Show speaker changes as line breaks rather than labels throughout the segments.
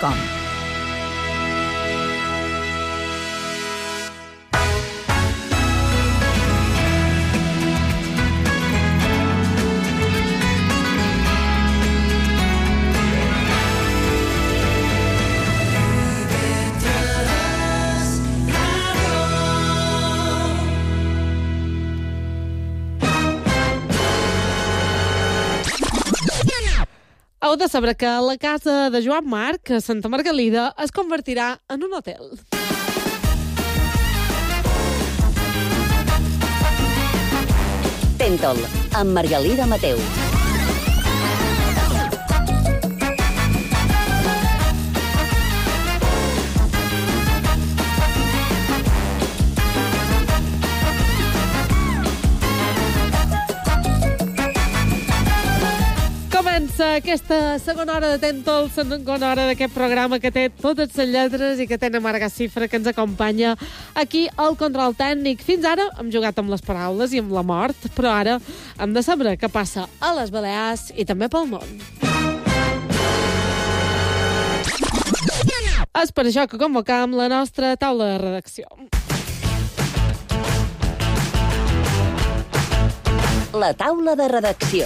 www.radiotrinitat.com.
Heu de saber que la casa de Joan Marc, a Santa Margalida, es convertirà en un hotel.
Tentol, amb Margalida Mateu.
Comença aquesta segona hora de Tentol, segona hora d'aquest programa que té totes les lletres i que té Marga Cifra, que ens acompanya aquí al control tècnic. Fins ara hem jugat amb les paraules i amb la mort, però ara hem de saber què passa a les Balears i també pel món. És per això que convocam la nostra taula de redacció.
La taula de redacció.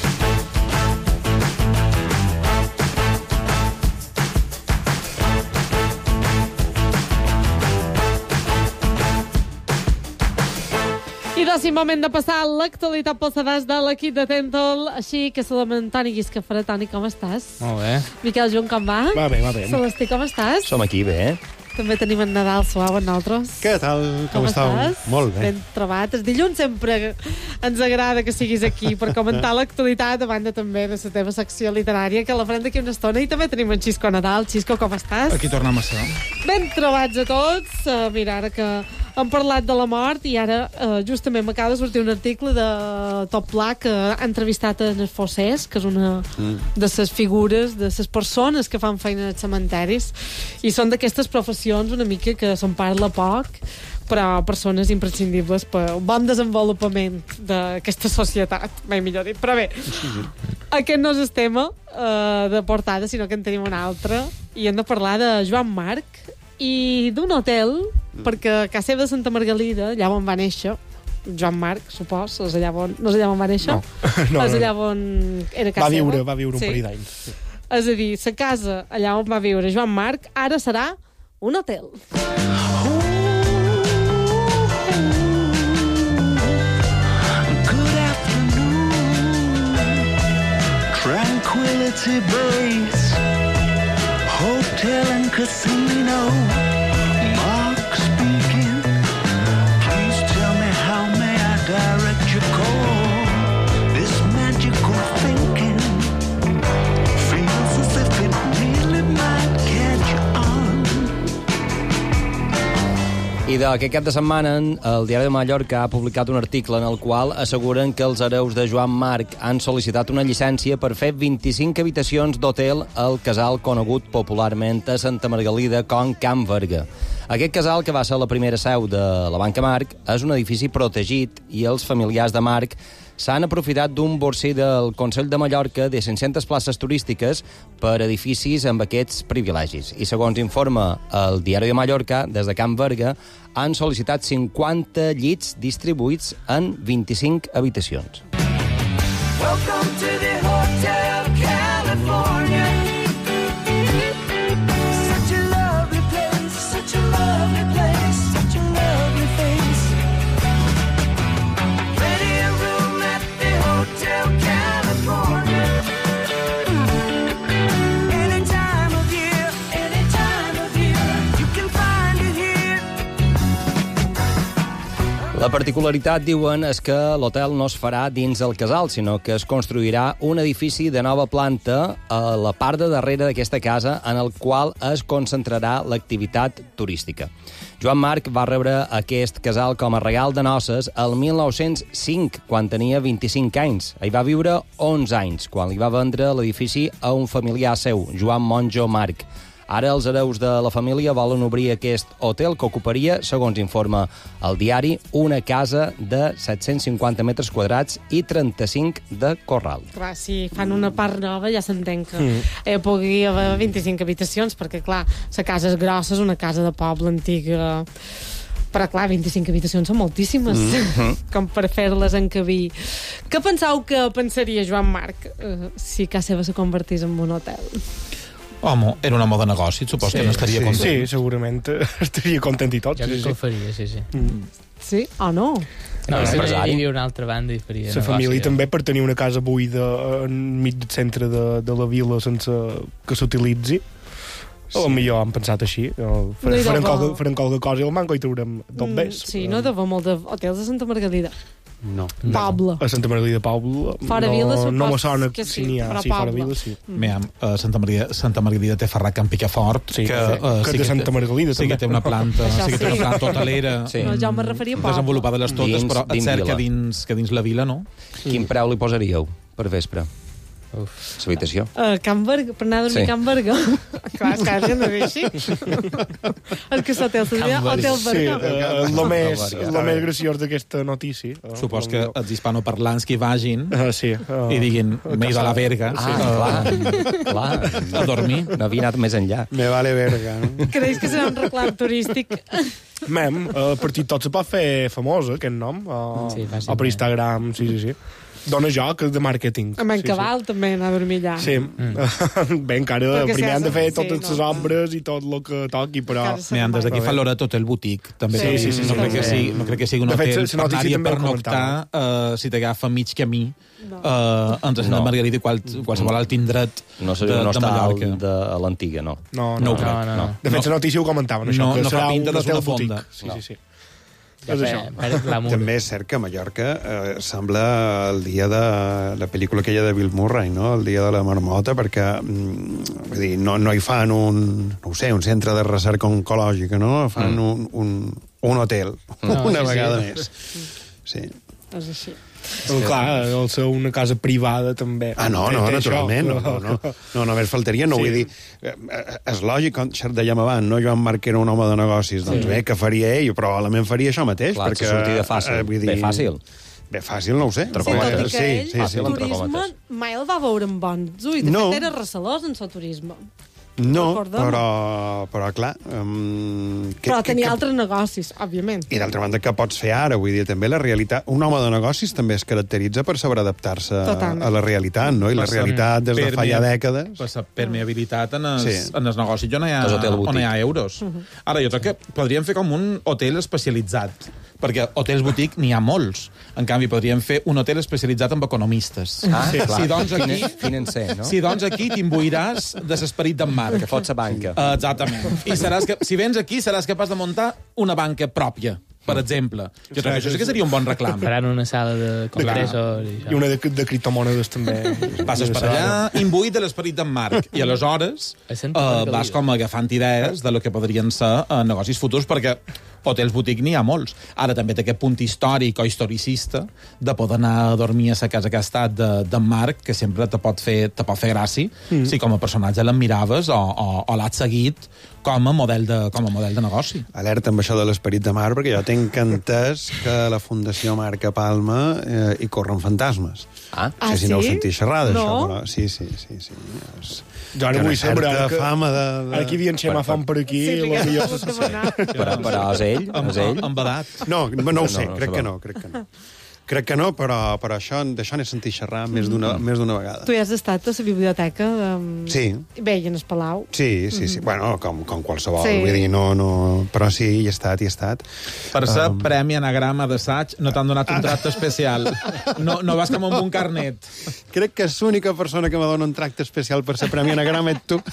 I doncs, moment de passar l'actualitat pels sedars de l'equip de Tentol. Així que saludem en Toni Guiscafara. Toni, com estàs?
Molt bé.
Miquel Junt, com va?
Va bé, va bé.
Celestí, com estàs?
Som aquí bé,
També tenim en Nadal suau amb nosaltres.
Què tal? Com estàu?
estàs?
Molt bé.
Ben trobat. Els dilluns sempre ens agrada que siguis aquí per comentar l'actualitat, a banda també de la teva secció literària, que la farem d'aquí una estona. I també tenim en Xisco Nadal. Xisco, com estàs?
Aquí tornem a ser.
Ben trobats a tots. Mira, ara que hem parlat de la mort i ara justament m'acaba de sortir un article de Top Pla que ha entrevistat en els fossers, que és una de les figures, de les persones que fan feina als cementeris, i són d'aquestes professions una mica que se'n parla poc, però persones imprescindibles per un bon desenvolupament d'aquesta societat, mai millor dit. Però bé, aquest no és el tema de portada, sinó que en tenim un altre, i hem de parlar de Joan Marc i d'un hotel, perquè a casa seva de Santa Margalida, allà on va néixer, Joan Marc, supos, no és allà on va néixer?
No,
és allà on era casa seva?
Va viure un parell d'anys. Sí.
És a dir, la casa allà on va viure Joan Marc ara serà un hotel.
Good afternoon, Tranquility Base, Hotel and Casino, Mark speaking. Please tell me how may I direct your call. This magical thinking feels as if it really might catch on.
I d'aquest cap de setmana, el Diari de Mallorca ha publicat un article en el qual asseguren que els hereus de Joan Marc han sol·licitat una llicència per fer 25 habitacions d'hotel al casal conegut popularment a Santa Margalida com Can Verga. Aquest casal, que va ser la primera seu de la Banca Marc, és un edifici protegit i els familiars de Marc s'han aprofitat d'un borsí del Consell de Mallorca de 500 places turístiques per edificis amb aquests privilegis. I segons informa el Diari de Mallorca, des de Can Verga, han sol·licitat 50 llits distribuïts en 25 habitacions.
Welcome to the Hotel California. Such a lovely place, such a lovely place, such a lovely face. Ready a room at the Hotel California. Any time of year, you can find it here.
La particularitat, diuen, és que l'hotel no es farà dins el casal, sinó que es construirà un edifici de nova planta a la part de darrere d'aquesta casa, en el qual es concentrarà l'activitat turística. Joan Marc va rebre aquest casal com a regal de noces el 1905, quan tenia 25 anys. Hi va viure 11 anys, quan li va vendre l'edifici a un familiar seu, Joan Monjo Marc. Ara els hereus de la família volen obrir aquest hotel que ocuparia, segons informa el diari, una casa de 750 metres quadrats i 35 de corral.
Clar, si fan una part nova ja s'entén que pugui haver 25 habitacions, perquè, clar, la casa és grossa, és una casa de poble antiga, però, clar, 25 habitacions són moltíssimes, com per fer-les encabir. Què penseu que pensaria Joan Marc si casa seva se convertís en un hotel?
Home, era una moda negoci, supos que no estaria content.
Sí, segurament estaria content i tot.
Jo crec que ho faria, sí.
Sí o no?
No,
és
si
empresari.
hi havia una altra banda i faria
La família també, per tenir una casa buida enmig del centre de la vila sense que s'utilitzi. Sí. O millor han pensat així. Farem qualque cosa i el manco i traurem tot bé.
Sí, no deu molts hotels de Santa Margalida.
No.
Poble.
A Santa Margalida Poble
Fora Vila,
no me sona
que sí,
si n'hi ha.
però
Sí, fora
Poble.
Vila, sí.
Aviam, Santa Margalida té Ferrat Can Picafort,
Sí,
que
que és de Santa Margalida,
sí que
també.
té una planta,
Això
sí que té una
sí.
planta hotelera
Sí.
No, jo me referia a Poble.
desenvolupada les totes,
Dins-
però et
dins
cert
vila.
que dins la vila, no?
Quin preu li posaríeu per vespre? L'habitació.
Can Berga, per anar a dormir
Sí.
a Can Berga. Clar, és que no és així. El que s'hotel seria Hotel
Sí,
Berga.
el més graciós d'aquesta notícia.
Supos que els hispanoparlants que vagin
Sí.
i diguin, m'he ido a la verga
Clar.
a dormir.
No havia anat més enllà.
Me vale verga, no?
Creus que serà un reclam turístic?
Mem, el partit tot se pot fer famós, aquest nom.
Sí, fàcilment.
O per Instagram, sí. Dona joc de màrqueting.
Amb en Cabal també anar a dormir allà.
Sí. Bé, encara
Perquè
primer han de fer
sí,
totes
no.
les obres i tot el que toqui, però...
Encara
Mira, des d'aquí fa l'hora tot el boutique. També
Sí,
no, crec que sigui, no crec que sigui un
De fet,
hotel
la
per
notícia
anar-hi a
també ho
pernoctar si t'agafa mig camí entre Santa
No.
Margarida i qualsevol alt indret
No seria un
de
hostal
Mallorca.
de l'antiga, no.
No
No ho crec.
No.
De fet, la notícia ho comentaven, això,
No-
que
no fa
serà
pinta
un
de zona
hotel
fonda.
boutique. Sí.
Ja
És això.
per glamour.
També és cert que a Mallorca sembla el dia de la pel·lícula aquella de Bill Murray, no? El dia de la marmota, perquè vull dir, no hi fan un centre de recerca oncològica, no? Fan un hotel, una vegada més. Sí.
És així.
Clar, el ser una casa privada també.
No,
Té això.
naturalment, no només faltaria, no
Sí.
vull dir, és lògic, com dèiem abans, no? Joan Marc era un home de negocis, doncs bé, que faria ell, probablement faria això mateix,
Clar,
perquè...
que sortida fàcil.
vull dir,
Bé fàcil.
Bé fàcil, no ho sé.
Sí, tot i que ell,
Fàcil,
el
entre
turisme,
cometes.
mai el va veure amb bons ulls. De
No.
fet, era recelós en el turisme.
No,
Recordem.
però clar...
Però tenia altres negocis, òbviament.
I d'altra banda, què pots fer ara? Vull dir, també la realitat... Un home de negocis també es caracteritza per saber adaptar-se
Totalment.
a la realitat, no? I la realitat, des de fa ja dècades...
Per la permeabilitat en els,
Sí.
en els negocis on hi ha,
És hotel boutique.
on hi ha euros. Ara, jo crec que podríem fer com un hotel especialitzat, perquè hotels boutique n'hi ha molts. En canvi, podríem fer un hotel especialitzat en economistes.
Clar.
Si doncs aquí...
Financer, no?
Si doncs aquí t'imbuiràs de l'esperit d'en Marc.
Que fots a banca.
Exactament. I si vens aquí seràs capaç de muntar una banca pròpia, per exemple. Jo crec que això sí que seria un bon reclam.
Faran una sala de congressos i
I
això.
una de criptomonedes també.
Passes per allà, imbuït de l'esperit d'en Marc, i aleshores
A Santa Margalida.
vas com agafant idees de lo que podrien ser negocis futurs, perquè hotels boutique n'hi ha molts. Ara també té aquest punt històric o historicista de poder anar a dormir a la casa que ha estat d'en Marc, que sempre te pot fer gràcia, si com a personatge l'admiraves o l'has seguit com a model de negoci.
Alerta amb això de l'esperit de mar, perquè jo tenc entès que la Fundació Marca Palma hi corren fantasmes.
Ah,
No sé si n'heu
sí?
sentit xerrar d'això,
No.
però sí.
Jo ara
Té
vull
una
saber
certa
que...
fama de...
Ara que hi havia en Xema Font per aquí...
Sí,
la millor
puc
se sap.
demanar.
Però és ell? És ell?
Amb edat.
No ho sé,
no,
crec que no. Crec que no, però això, d'això n'he sentit xerrar més d'una vegada.
Tu hi has estat a la biblioteca?
Sí.
Bé, i en el Palau.
Sí. Bueno, com qualsevol,
Sí.
vull dir, no... Però sí, hi he estat.
Per ser Premi Anagrama d'assaig no t'han donat un tracte especial. No vas com amb un carnet.
Crec que és l'única persona que me dona un tracte especial per ser Premi Anagrama ets tu.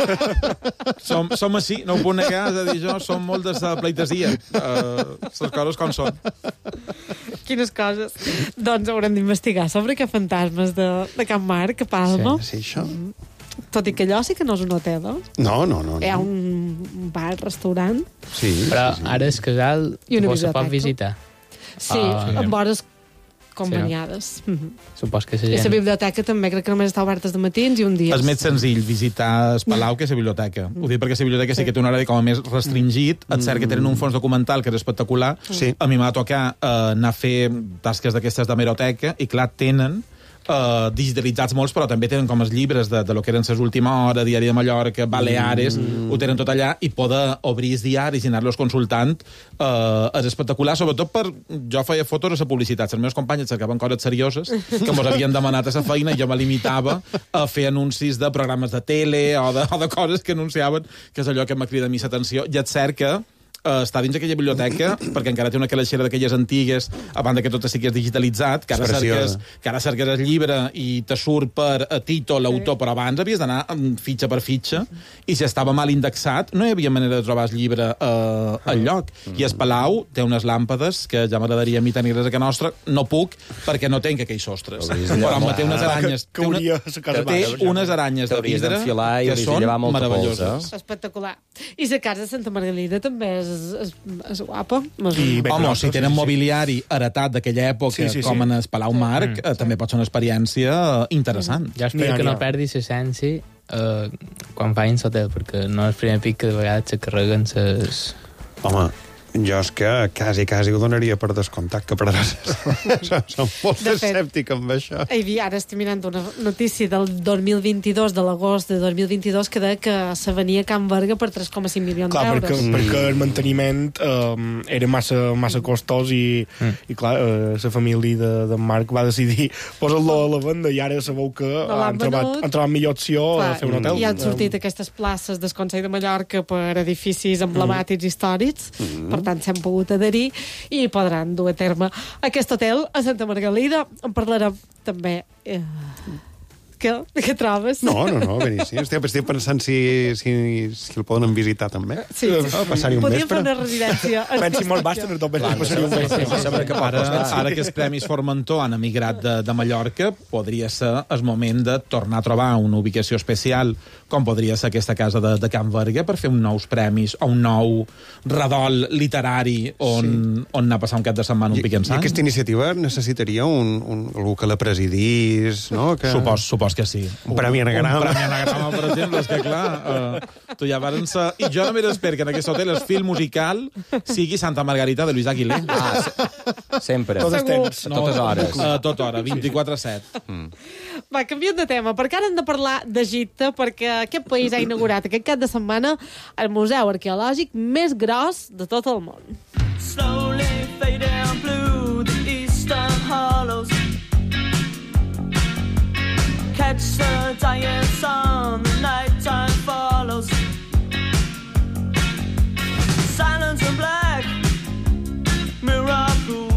Som així, no ho puc negar, és a dir, jo som molt de la pleitesia. Les coses com són.
Quines coses. Doncs haurem d'investigar sobre què fantasmes de Can Marc, a Palma.
Sí, això?
Tot i que allò sí que no és un hotel, no?
No.
Hi ha un bar, restaurant.
Sí.
Però ara el casal
I una
se pot
biblioteca.
visitar.
Sí,
Ah,
amb hores conveniades.
Supos que la
I la
gent...
biblioteca també crec que només està oberta de matins i un dia.
És més senzill visitar el Palau que la biblioteca. Ho dic perquè la biblioteca sí que té un horari com a més restringit. És cert que tenen un fons documental que és espectacular.
Sí.
A mi m'ha de tocar anar a fer tasques d'aquestes d'hemeroteca i, clar, tenen digitalitzats molts, però també tenen com els llibres de lo que eren les última hora, Diari de Mallorca, Baleares, ho tenen tot allà, i poder obrir els diaris i anar-los consultant és espectacular, sobretot per... Jo feia fotos a la publicitat, els meus companys cercaven coses serioses que mos havien demanat a la feina i jo me limitava a fer anuncis de programes de tele o de coses que anunciaven, que és allò que m'ha cridat a mi l'atenció. I és cert que està dins aquella biblioteca, perquè encara té una calaixera d'aquelles antigues, abans que tot estigués digitalitzat, que ara cerques el llibre i te surt per títol, l'autor, però abans havies d'anar fitxa per fitxa, i si estava mal indexat, no hi havia manera de trobar el llibre al lloc. I el Palau té unes làmpades que ja m'agradaria a mi tenir-les a casa nostra, no puc, perquè no tenc aquells sostres. Però té unes aranyes... Té unes aranyes de vidre que són meravelloses.
Espectacular. I la casa de Santa Margalida també és guapa.
Home, si tenen mobiliari heretat d'aquella època, com en el Palau Marc, també pot ser una experiència interessant.
Jo espero que no perdi l'essència quan facin l'hotel, perquè no és el primer pic que de vegades se carreguen les...
Home, jo és que quasi ho donaria per descomptat, que perdràs. Som molt escèptic amb això.
Ara estic mirant una notícia del 2022, de l'agost de 2022, que deia que se venia a Can Berga per 3,5 milions d'euros.
Perquè el manteniment era massa costós i clar, la família d'en Marc va decidir posar-lo a la venda i ara sabeu que han trobat millor opció a fer un hotel.
I han sortit aquestes places del Consell de Mallorca per edificis emblemàtics històrics, per tant s'han pogut adherir i podran dur a terme aquest hotel a Santa Margalida. En parlarem també. Què trobes?
No, beníssim. Estic pensant si el poden visitar també.
Sí.
Passar-hi un
Podríem
vespre.
fer una residència.
Pensi molt basta, no passar-hi un vespre.
Ara que els Premis Formentor han emigrat de Mallorca, podria ser el moment de tornar a trobar una ubicació especial, com podria ser aquesta casa de Can Berga, per fer uns nous premis o un nou redol literari on anar a passar un cap de setmana un pic en sang.
I aquesta iniciativa necessitaria algú que la presidís, no?
Supos que sí.
Un premi anagrama.
Un premi anagrama, per exemple, és que clar, tu ja varen ser... I jo només espero que en aquest hotel el film musical sigui Santa Margarita de Luis Aguilé.
Sempre.
Tots els temps.
Totes hores.
Tota hora, 24/7.
Va, canviem de tema, perquè ara hem de parlar d'Egipte, perquè aquest país ha inaugurat aquest cap de setmana el museu arqueològic més gros de tot el món.
Slowly fading blue, the eastern hollows. Catch the dying sun, the nighttime follows. Silence and black, mirror pool.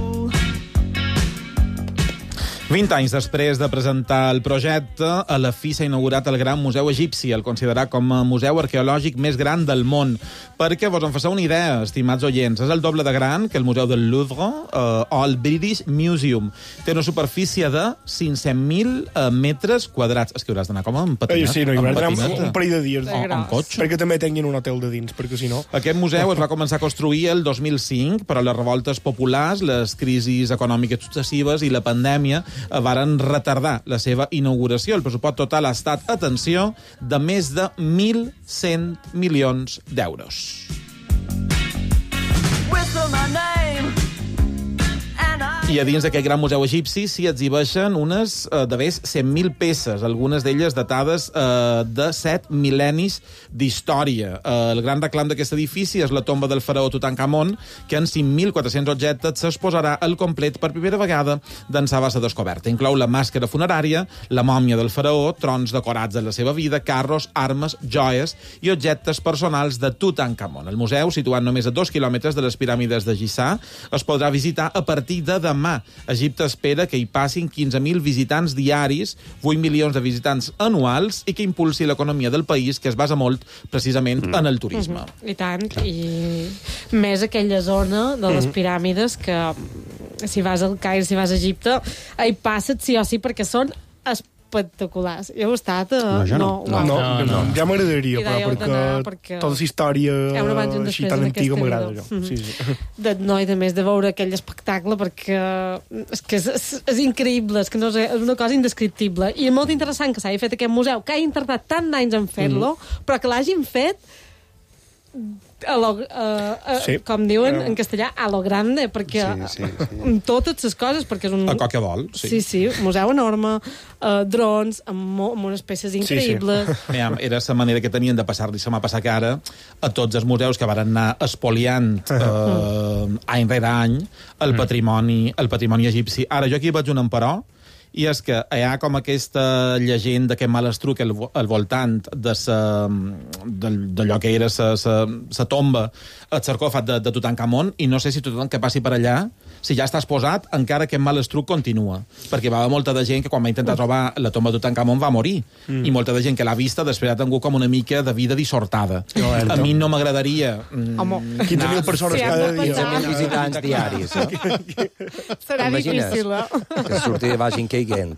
20 anys després de presentar el projecte, a la fi s'ha inaugurat el Gran Museu Egipci, el considerat com a museu arqueològic més gran del món. Perquè vos en fasseu una idea, estimats oients, és el doble de gran que el Museu del Louvre o el British Museum. Té una superfície de 500.000 metres quadrats. És que hauràs d'anar com en patinat.
Sí, no, hi haurà d'anar un parell de dies
en cotxe.
perquè també tinguin un hotel de dins, perquè si no...
Aquest museu es va començar a construir el 2005, però les revoltes populars, les crisis econòmiques successives i la pandèmia varen retardar la seva inauguració. El pressupost total ha estat, atenció, de més de 1.100 milions d'euros. I a dins d'aquest gran museu egipci s'hi exhibeixen unes de més 100.000 peces, algunes d'elles datades de 7 mil·lennis d'història. El gran reclam d'aquest edifici és la tomba del faraó Tutankamon, que en 5.400 objectes s'exposarà al complet per primera vegada d'ençà va ser descoberta. Inclou la màscara funerària, la mòmia del faraó, trons decorats en la seva vida, carros, armes, joies i objectes personals de Tutankamon. El museu, situat només a 2 quilòmetres de les piràmides de Giza, es podrà visitar a partir de demà. Egipte espera que hi passin 15.000 visitants diaris, 8 milions de visitants anuals i que impulsi l'economia del país, que es basa molt precisament en el turisme.
I tant, i més aquella zona de les piràmides que si vas al Caire, si vas a Egipte, hi passes sí o sí perquè són espectaculars. Heu estat?
No, jo no.
Uau.
Ja m'agradaria,
I dèieu
però
d'anar,
perquè tota la història
un abans i un
així
després
tan
en
antiga
aquesta
m'agrada,
vida.
això. Sí.
No, i de més de veure aquell espectacle, perquè és que és increïble, és que no sé, és una cosa indescriptible. I és molt interessant que s'hagi fet aquest museu, que hagi tardat tant d'anys en fer-lo, però que l'hagin fet com diuen en castellà, a lo grande, perquè
Sí.
totes les coses, perquè és un...
A qualsevol, sí.
Sí, un museu enorme, drons, amb unes peces increïbles.
Era la manera que tenien de passar-li la mà passar cara a tots els museus que van anar espoliant any rere any el patrimoni egipci. Ara, jo aquí veig un emperò, i és que hi ha com aquesta llegenda, aquest malastruc al voltant d'allò que era la tomba, el sarcòfag de Tutankamon, i no sé si tothom que passi per allà, si ja està exposat, encara aquest malastruc continua. Perquè va haver molta de gent que quan va intentar trobar la tomba de Tutankamon va morir. I molta de gent que l'ha vista després ha tingut com una mica de vida dissortada. A mi no m'agradaria...
15.000 persones cada dia.
15.000 visitants diaris.
Serà difícil,
Que surti de vagin caiguent.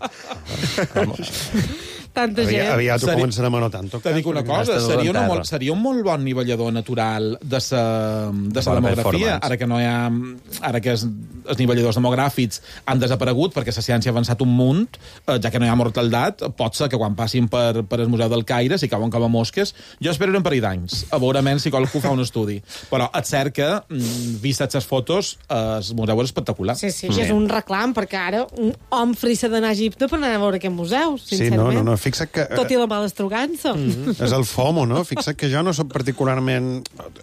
Tanta gent.
Aviat ho començarem a notar.
Te dic una cosa, seria un molt bon nivellador natural de la demografia, ara que no hi ha... Ara que els nivelladors demogràfics han desaparegut perquè la ciència ha avançat un munt, ja que no hi ha mortaldat, pot ser que quan passin per el Museu del Caire, si cauen com a mosques, jo espero un parell d'anys, a veure si qualcú fa un estudi. Però és cert que, vistes les fotos, el museu és espectacular.
Sí, és un reclam, perquè ara un home frissa d'anar a Egipte per anar a veure aquest museu, sincerament.
Sí, no, fixa't que...
Tot i la mala estrugança.
És el FOMO, no? Fixa't que jo no soc particularment...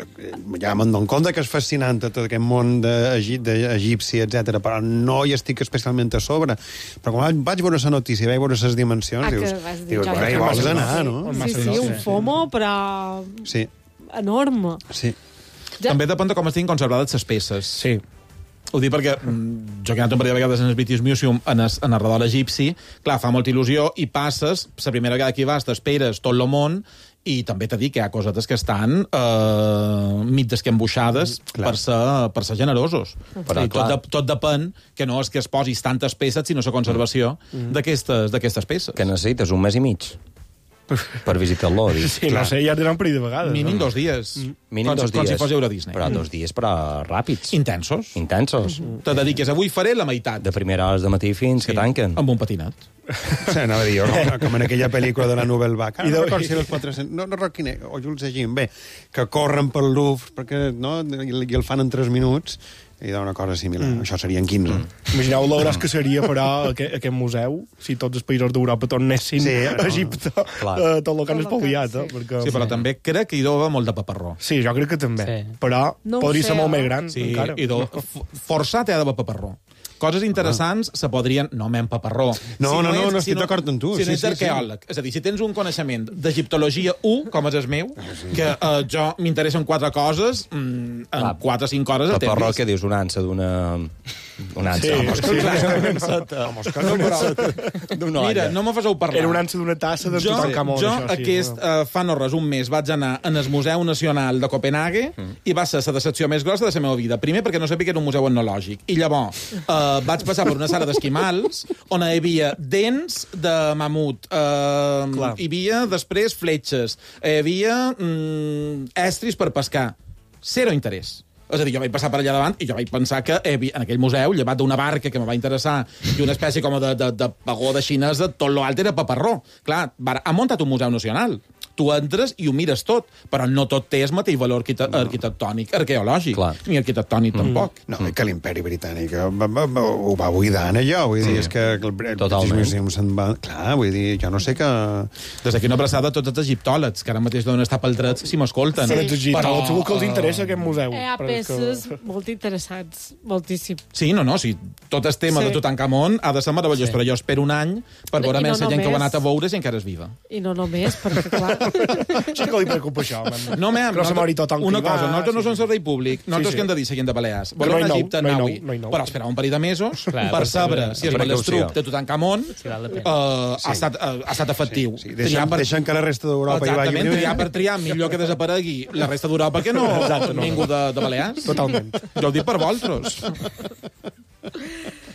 Ja me'n dono compte que és fascinant tot aquest món d'egipci, etc, però no hi estic especialment a sobre. Però quan vaig veure la notícia, vaig veure les dimensions, dius, hi vols anar, no?
Sí, un FOMO, però...
Sí.
Enorme.
Sí.
També depèn de com estiguin conservades les peces.
Sí.
Ho dic perquè jo que he anat un parell de vegades en el British Museum en el redol egipci, clar, fa molta il·lusió i passes, la primera vegada que hi vas t'esperes tot el món, i també t'he dit que hi ha cosetes que estan mig descambuixades per ser generosos. I tot depèn que no és que es posis tantes peces, sinó la conservació d'aquestes peces.
Que necessites un mes i mig per visitar-lo.
Sí, no sé, ja tindrà un parell de vegades.
Mínim 2 dies.
Mínim 2 dies.
Com si fos Euro Disney.
Però 2 dies, però ràpids.
Intensos.
Te
dediques, avui faré la meitat.
De primera hores de matí fins que tanquen.
Amb un patinat.
Sí, anava a dir, com en aquella pel·lícula de la Nouvelle Vague. No recordo si era els 400... No recordo quin és, o Jules Egin, bé, que corren pel Louvre perquè, no, i el fan en 3 minuts, i una cosa similar. Això seria en 15.
Imagineu lo gros que seria, però, aquest museu, si tots els països d'Europa tornessin a Egipte tot el que han espoliat.
Sí, però també crec que hi deu haver molt de paperró.
Sí, jo crec que també. Però podria ser molt més gran, encara.
Forçat hi ha d'haver paperró. Coses interessants se podrien... No, men, paperró.
No, estic d'acord amb tu.
Si no ets arqueòleg. És a dir, si tens un coneixement d'egiptologia 1, com és el meu, que jo m'interessen 4 coses, en 4 o 5 hores el temps.
Paperró, que dius, una ansa d'una... Una ansa.
Mira, no me faseu parlar.
Era una ansa d'una tassa de Tutankamon.
Jo, fa no res, un mes, vaig anar en el Museu Nacional de Copenhague i va ser la decepció més grossa de la meva vida. Primer, perquè no sabia que era un museu etnològic. I llavors vaig passar per una sala d'esquimals on hi havia dents de mamut, hi havia després fletxes, hi havia estris per pescar. Zero interès. És a dir, jo vaig passar per allà davant i jo vaig pensar que en aquell museu, llevat d'una barca que me va interessar i una espècie com de pagoda xinesa, tot l'altre era paperró. Clar, ha muntat un museu nacional. Tu entres i ho mires tot, però no tot té el mateix valor arquitectònic, arqueològic, ni arquitectònic tampoc.
No, que l'imperi britànic ho va buidant allò, vull dir, és que el British Museum se'n va... Clar, vull dir, jo no sé que...
Des d'aquí una abraçada a tots els egiptòlegs, que ara mateix deuen estar pel dret si m'escolten.
Els egiptòlegs segur que els interessa aquest museu.
Hi ha peces molt interessants, moltíssim.
Sí, no, si tot el tema de Tutankamon ha de ser meravellós, però jo espero un any per veure més la gent que ho ha anat a veure si encara és viva.
I no només, perquè clar...
Sí que li preocupa això,
no, una cosa, nosaltres no som servei públic, nosaltres que hem de dir seguint de Balears. Volem anar a Egipte, anar-hi, però esperar un parell de mesos per saber si el malastruc de Tutankamon ha estat efectiu.
Deixen que la resta d'Europa hi vagi.
Exactament, triar per triar, millor que desaparegui la resta d'Europa que no ningú de Balears.
Totalment.
Jo ho dic per vosaltres.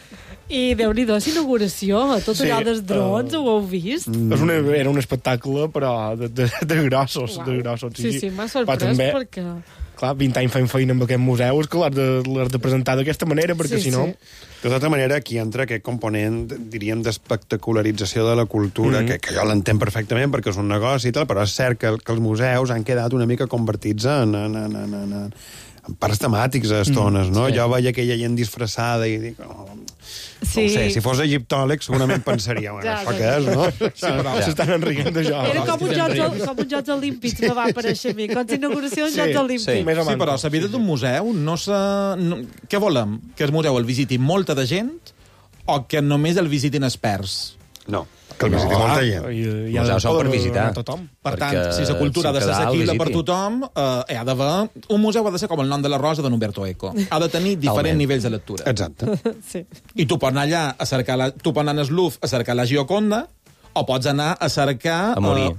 I Déu-n'hi-do, l'inauguració, tot allò dels drons, ho heu vist?
Era un espectacle, però de grossos, de grossos.
Sí, m'ha sorprès
també,
perquè...
Clar, 20 anys fent feina amb aquest museu, és que l'has de presentar d'aquesta manera, perquè si no...
De tota manera, aquí entra aquest component, diríem, d'espectacularització de la cultura, que jo l'entenc perfectament perquè és un negoci i tal, però és cert que els museus han quedat una mica convertits en parcs temàtics a estones, no? Jo veia aquella gent disfressada i dic... No ho sé, si fos egiptòleg segurament pensaria, bueno, això què és, no?
S'estan enrient d'això.
Era com uns Jocs Olímpics, me va aparèixer a mi, com l'inauguració dels Jocs Olímpics.
Sí, però la vida d'un museu què volem? Que el museu el visiti molta de gent o que només el visitin experts?
No, que el visiti molta gent.
I
museus són per visitar.
Per tant, si la cultura ha de ser assequible per tothom, hi ha d'haver... Un museu ha de ser com el nom de la rosa d'en Umberto Eco. Ha de tenir diferents nivells de lectura.
Exacte.
Sí.
I tu pots anar allà a cercar tu pots anar al Louvre a cercar la Gioconda, o pots anar a cercar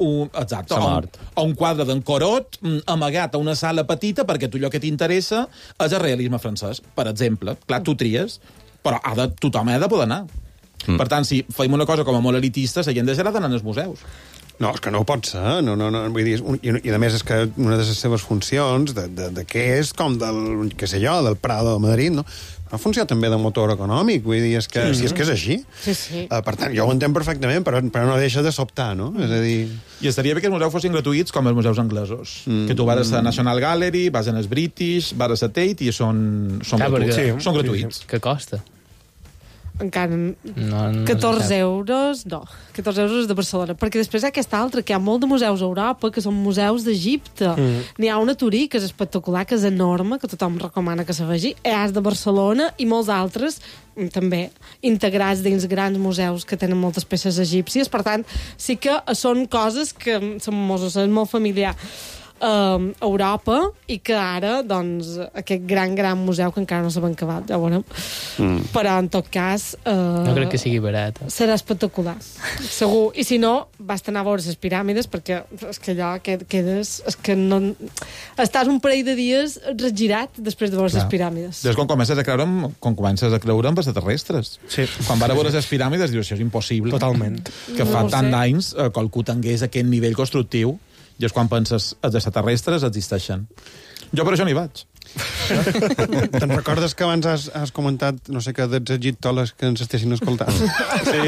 un quadre d'en Corot amagat a una sala petita perquè tu allò que t'interessa és el realisme francès, per exemple. Clar, tu tries, però tothom ha de poder anar. Per tant, si fem una cosa com a molt elitista, la gent deixarà d'anar als museus.
No, és que no ho pot ser. No, vull dir, i a més és que una de les seves funcions, de què és com del, què sé jo, del Prado de Madrid, no? Una funció també de motor econòmic, vull dir, és que, si és que és així.
Sí.
Per tant, jo ho entenc perfectament, però no deixa de sobtar, no? És a dir...
I estaria bé que els museus fossin gratuïts com els museus anglesos. Que tu vas a National Gallery, vas a el British, vas a Tate i són gratuïts.
Que costa?
Encara 14 euros, no, 14 euros de Barcelona, perquè després hi ha aquesta altra, que hi ha molt de museus a Europa, que són museus d'Egipte. N'hi ha una a Turí, que és espectacular, que és enorme, que tothom recomana que se vegi, hi ha de Barcelona i molts altres, també integrats dins grans museus que tenen moltes peces egípcies. Per tant, sí que són coses que són molt familiar a Europa i que ara, doncs, aquest gran museu que encara no s'ha acabat, ja veurem. Però, en tot cas...
no crec que sigui barat.
Serà espectacular, segur. I si no, vas anar a veure les piràmides, perquè és que allò quedes... És que no... Estàs un parell de dies regirat després de veure les piràmides.
Des quan comences a creure en extraterrestres. Sí. Quan vas a veure les piràmides, dius, això és impossible.
Totalment.
Que fa tant d'anys qualcú tingués aquest nivell constructiu. I és quan penses, els extraterrestres existeixen. Jo per això n'hi vaig.
Te'n recordes que abans has comentat, no sé, que dels egiptòlegs que ens estessin escoltant?
Sí.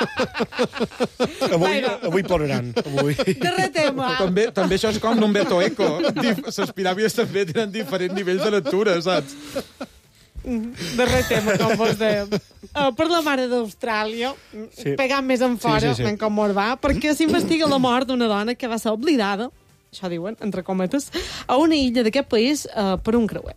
Avui ploraran.
Darrer tema.
També això és com l'Umberto Eco. Les piràmides també tenen diferents nivells de lectura, saps?
Darrer tema, com vos dèiem. Per la mare d'Austràlia, pegant més en fora, com mort va, perquè s'investiga la mort d'una dona que va ser oblidada, això diuen, entre cometes, a una illa d'aquest país per un creuer.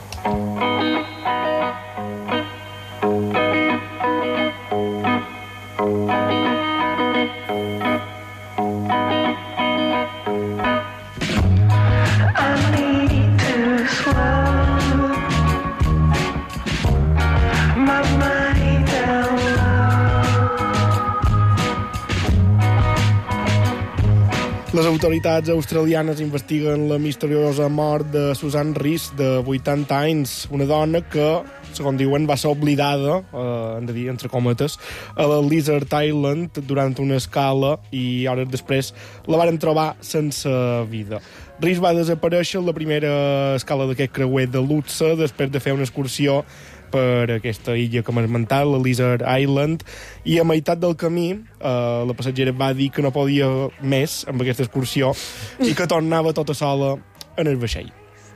Les autoritats australianes investiguen la misteriosa mort de Susan Rees, de 80 anys, una dona que, segons diuen, va ser oblidada, hem de dir, entre cometes, a la Lizard Island durant una escala i hores després la varen trobar sense vida. Rees va desaparèixer a la primera escala d'aquest creuer de Lutze després de fer una excursió per aquesta illa que hem esmentat, la Lizard Island, i a meitat del camí la passatgera va dir que no podia més amb aquesta excursió i que tornava tota sola en el vaixell.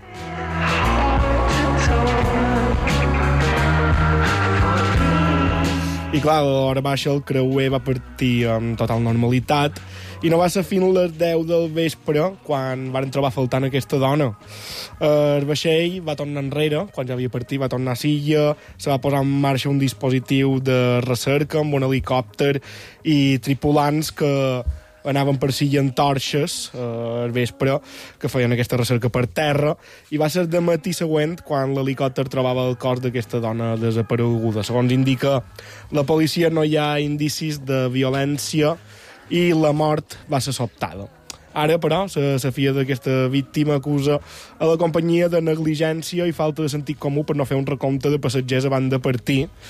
I clar, a l'hora baixa el creuer va partir amb total normalitat i no va ser fins a les 10 del vespre quan van trobar faltant aquesta dona. El vaixell va tornar enrere, quan ja havia partit, va tornar a l'illa, se va posar en marxa un dispositiu de recerca amb un helicòpter i tripulants que anaven per si amb torxes al vespre, que feien aquesta recerca per terra, i va ser de matí següent quan l'helicòpter trobava el cos d'aquesta dona desapareguda. Segons indica la policia, no hi ha indicis de violència i la mort va ser sobtada. Ara, però, la filla d'aquesta víctima acusa a la companyia de negligència i falta de sentit comú per no fer un recompte de passatgers abans de partir.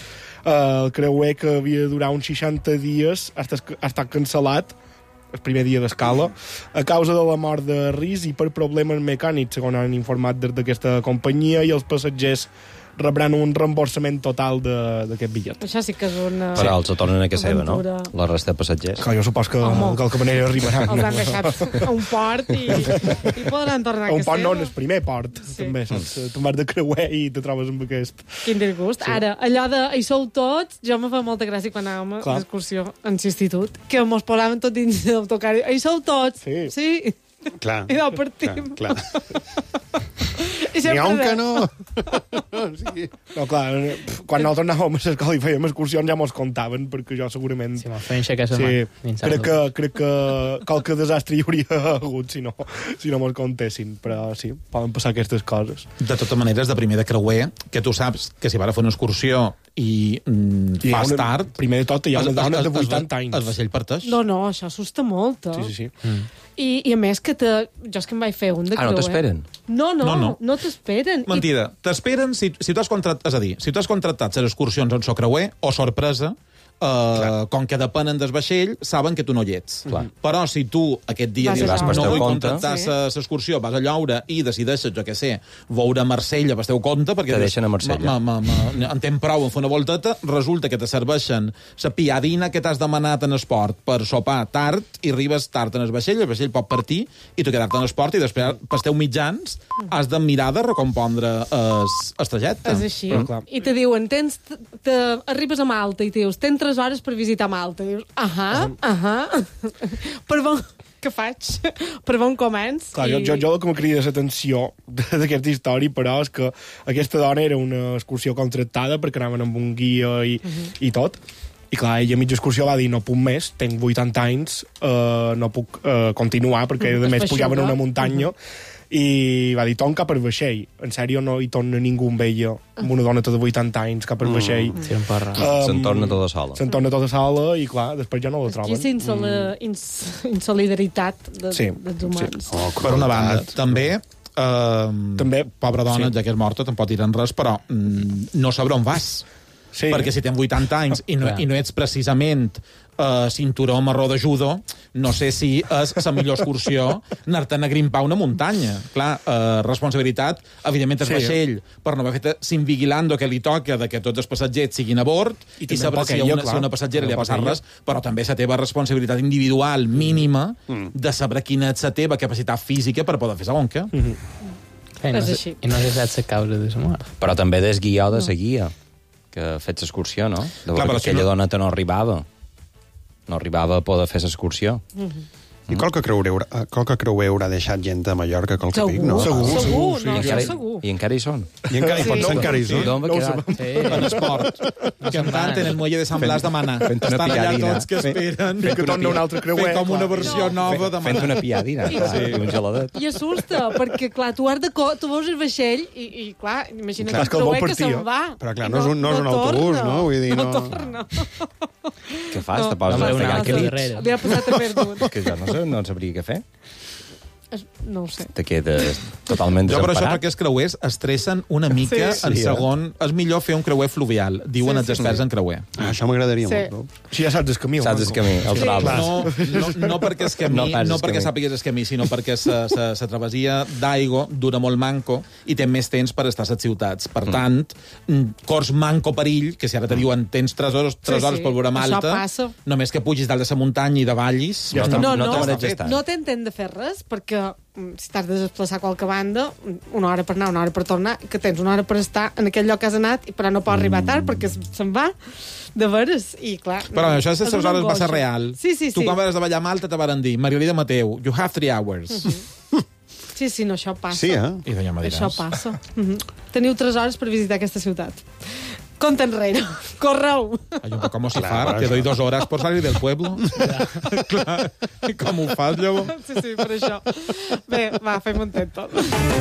El creuer que havia de durar uns 60 dies ha estat cancel·lat el primer dia d'escala a causa de la mort de Rhys i per problemes mecànics, segons han informat des d'aquesta companyia, i els passatgers rebran un reemborsament total d'aquest bitllet.
Això sí que és una...
Però els tornen a casa seva, no?
aventura.
La resta de passatgers.
Clar, jo supos que de qualque manera arribaran.
Els han deixat a un port i podran tornar a
un
casa
port no, en
seva.
el primer port, també, saps? Te'n vas de creuer i te trobes amb aquest.
Quin disgust. Sí. Ara, allò de hi sou tots, jo me fa molta gràcia quan anàvem a l'excursió en l'institut, que mos posaven tot dins l'autocar i hi sou tots. Sí.
Clar.
I no partim.
Clar.
N'hi
ha un que no.
Sí. No, clar, quan nosaltres anàvem a l'escola i fèiem excursions ja mos contaven, perquè jo segurament...
Sí, mos feien aixecar la mà.
Crec que qualque desastre hi hauria hagut si no mos contessin, però sí, poden passar aquestes coses.
De totes maneres, de primer de creuer, que tu saps que si vas a fer una excursió i fas tard...
Primer de tot, hi ha una dona de 80 anys.
El vaixell parteix.
No, això assusta molt.
Sí.
I a més que jo és que em vaig fer un de creuer.
No t'esperen?
No t'esperen.
Mentida. T'esperen si tu has contractat... És a dir, si tu has contractat les excursions en so creuer, o sorpresa, com que depenen del vaixell, saben que tu no hi ets. Però si tu aquest dia dius, no vull contractar l'excursió, vas a Llaura i decideixes, jo què sé, veure Marsella per teu compte, perquè
te deixen a Marsella.
En temps prou en fer una volteta, resulta que te serveixen la piadina que t'has demanat en esport per sopar tard i arribes tard en el vaixell pot partir i tu quedar-te en esport i després, pels teus mitjans, has de mirar de recompondre el trajecte.
És així. I te diuen, arribes a Malta i dius, tens 3 hores per visitar Malta. I dius, per bon... Què faig? Per bon començ?
Clar, jo el que m'ha cridat l'atenció d'aquesta història, però, és que aquesta dona era una excursió contractada perquè anaven amb un guia i tot. I clar, ella a mitja excursió va dir, no puc més, tenc 80 anys, no puc continuar, perquè a més pujaven a una muntanya, i va dir, torn cap al vaixell. En sèrio, no hi torna ningú amb ella, amb una dona de 80 anys cap al vaixell.
Sí, un parra.
Se'n torna tota sola.
Se'n torna tota sola i, clar, després ja no la troben.
Aquí és insolidaritat dels humans.
Per una banda. També, pobra dona, ja que és morta, te'n pot dir en res, però no sabrà on vas. Sí. Perquè si tens 80 anys i no ets precisament cinturó marró de judo, no sé si és la millor excursió anar-te'n a grimpar una muntanya. Clar, responsabilitat, evidentment, el vaixell, per no haver fet sin vigilando que li toca de que tots els passatgers siguin a bord i saber si a una passatgera li ha passat res, però també la teva responsabilitat individual mínima de saber quina és la teva capacitat física per poder fer la bonca.
I no se sap la causa de la mort.
Però també des guió de la guia que fets l'excursió, no? De veure que aquella dona no arribava. No arribava a poder fer l'excursió.
I qualque creuer haurà deixat gent a Mallorca, qualque pic, no?
Segur.
I encara hi són.
I encara hi són.
D'on va quedar?
En esport. Cantant en el muelle de Sant Blas de Mana. Estan allà tots que esperen.
Que torna un altre creuer.
Fent com una versió nova de Mana.
Fent una piadina. Un geladet.
I assusta, perquè, clar, tu veus el vaixell i clar, imagina't el creuer que se'n va.
Però, clar, no és un autobús, no? Vull dir,
no torna.
Què fas? Te poses a fregar crits?
Li ha posat a perdut.
Que jo no sabria què fer.
No ho sé.
Te quedes totalment
desemparat. Jo per això crec que els creuers estressen una mica en segon... És millor fer un creuer fluvial, diuen els experts en creuer.
Això m'agradaria molt.
Si ja saps el camí.
Saps el camí, el trobes.
No perquè és camí, no perquè sàpigues el camí, sinó perquè la travessia d'aigua dura molt manco i té més temps per estar a les ciutats. Per tant, cors manco perill, que si ara te diuen tens 3 hores per veure Malta, només que pugis dalt de la muntanya i de vallis...
No t'entén de fer res, perquè si t'has de desplaçar a qualque banda, 1 hora per anar, 1 hora per tornar, que tens 1 hora per estar en aquell lloc que has anat, però no pots arribar tard perquè se'n va de veres, i clar...
Però això de les hores va ser real.
Sí.
Tu quan vas de ballar a Malta te van dir, Margarida Mateu, you have 3 hours.
Sí, no, això passa.
Sí,
I ja me diràs.
Això passa. Teniu 3 hores per visitar aquesta ciutat. Compte enrere. Correu.
Hay un poco como si far, te doy 2 horas por salir del pueblo. Clar, com ho fas, llavors?
Sí, per això. Bé, va, fem un tet tot.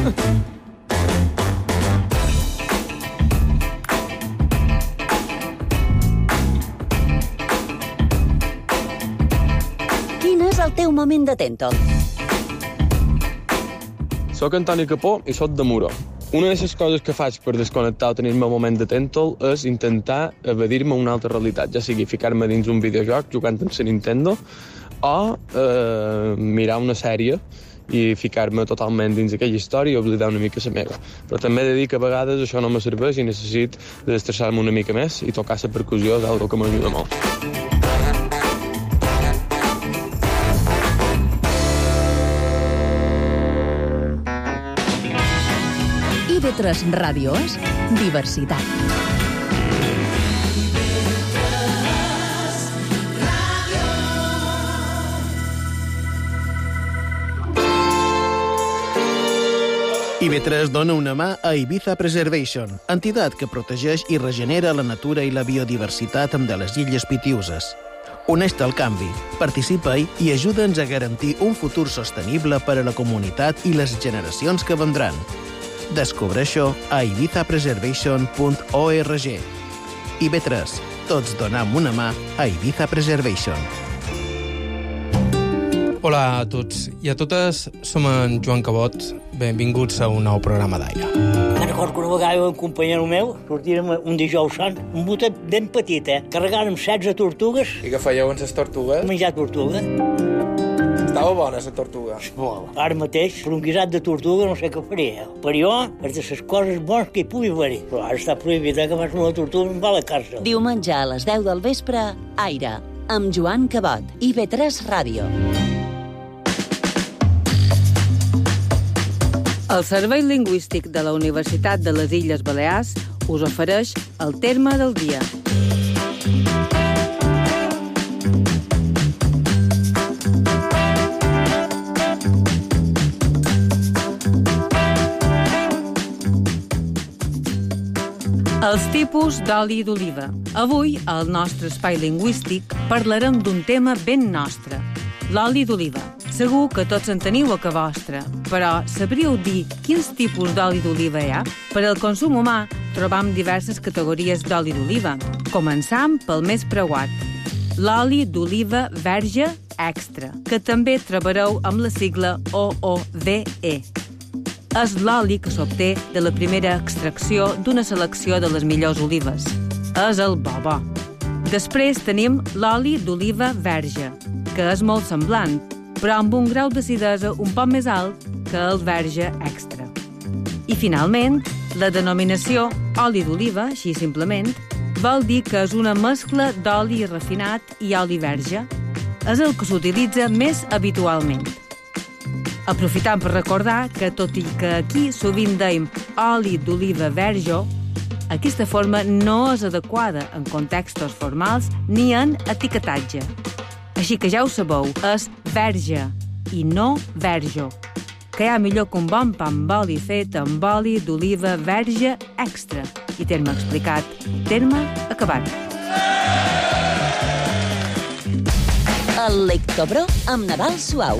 Quin és el teu moment de Tentol?
Soc Antoni Capó i soc de Muro. Una de les coses que faig per desconnectar o tenir-me un moment de tèntol és intentar evadir-me una altra realitat, ja sigui ficar-me dins un videojoc jugant amb la Nintendo o mirar una sèrie i ficar-me totalment dins aquella història i oblidar una mica la meva. Però també he de dir que a vegades això no me serveix i necessit desestressar-me una mica més i tocar la percussió és algo que m'ajuda molt.
IB3 Ràdio és diversitat.
IB3 dona una mà a Ibiza Preservation, entitat que protegeix i regenera la natura i la biodiversitat de les Illes Pitiüses. Uneix-te al canvi, participa-hi i ajuda'ns a garantir un futur sostenible per a la comunitat i les generacions que vendran. Descobreix-ho a ibizapreservation.org. IB3, tots donem una mà a Ibiza Preservation.
Hola a tots i a totes, som en Joan Cabot. Benvinguts a un nou programa d'aire.
Me'n recordo que una vegada un companyero meu sortíem un dijous sant, un botet ben petit, carregàrem 16 tortugues.
I què fèieu amb les tortugues?
Menjar tortuga.
Estava bona, la tortuga.
Molt. Ara mateix, per un guisat de tortuga no sé què faria. Per jo, és de les coses bones que hi pugui haver-hi. Però ara està prohibit que fas una tortuga i va a la càrcel.
Diumenge a les 10 del vespre, Aire, amb Joan Cabot, IB3 Ràdio.
El Servei Lingüístic de la Universitat de les Illes Balears us ofereix el terme del dia. Els tipus d'oli d'oliva. Avui, al nostre espai lingüístic, parlarem d'un tema ben nostre, l'oli d'oliva. Segur que tots en teniu a casa vostra, però sabríeu dir quins tipus d'oli d'oliva hi ha? Per al consum humà trobam diverses categories d'oli d'oliva. Començam pel més preuat, l'oli d'oliva verge extra, que també trobareu amb la sigla OOVE. És l'oli que s'obté de la primera extracció d'una selecció de les millors olives. És el bo. Després tenim l'oli d'oliva verge, que és molt semblant, però amb un grau d'acidesa un poc més alt que el verge extra. I finalment, la denominació oli d'oliva, així simplement, vol dir que és una mescla d'oli refinat i oli verge. És el que s'utilitza més habitualment. Aprofitant per recordar que, tot i que aquí sovint deim oli d'oliva verge, aquesta forma no és adequada en contextos formals ni en etiquetatge. Així que ja ho sabeu, és verge i no verge. Que hi ha millor que un bon pa amb oli fet amb oli d'oliva verge extra. I terme explicat, terme acabat.
El Lectobro amb Nadal Suau.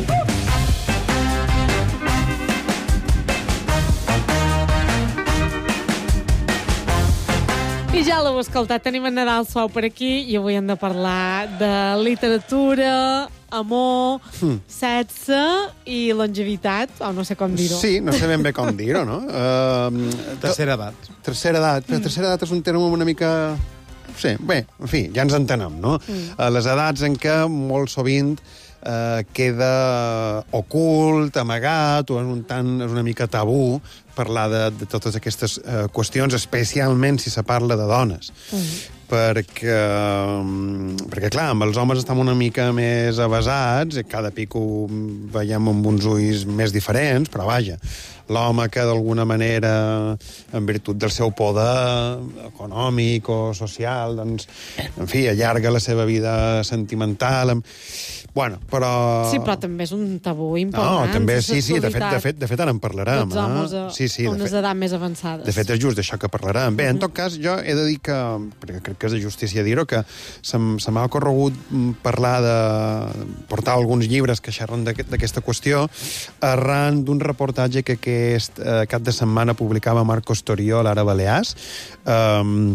I ja l'heu escoltat, tenim en Nadal Suau per aquí i avui hem de parlar de literatura, amor, sexe i longevitat, o no sé com dir-ho.
Sí, no sé ben bé com dir-ho, no?
Tercera edat.
Tercera edat, però tercera edat és un terme una mica... No sé, bé, en fi, ja ens entenem, no? Les edats en què molt sovint queda ocult, amagat, o és una mica tabú parlar de totes aquestes qüestions, especialment si se parla de dones. Perquè, clar, amb els homes estem una mica més avasats, cada pic ho veiem amb uns ulls més diferents, però vaja, l'home que d'alguna manera, en virtut del seu poder econòmic o social, doncs, en fi, allarga la seva vida sentimental. Bueno, però...
Sí, però també és un tabú important.
No, també, sí, de fet ara en parlarem.
Dels homes a unes edats més avançades.
De fet, és just d'això que parlarem. Bé, en tot cas, jo he de dir que, perquè crec que és de justícia dir-ho, que se m'ha ocorregut parlar portar alguns llibres que xerren d'aquesta qüestió arran d'un reportatge que aquest cap de setmana publicava Marcos Toriol, ara Balears,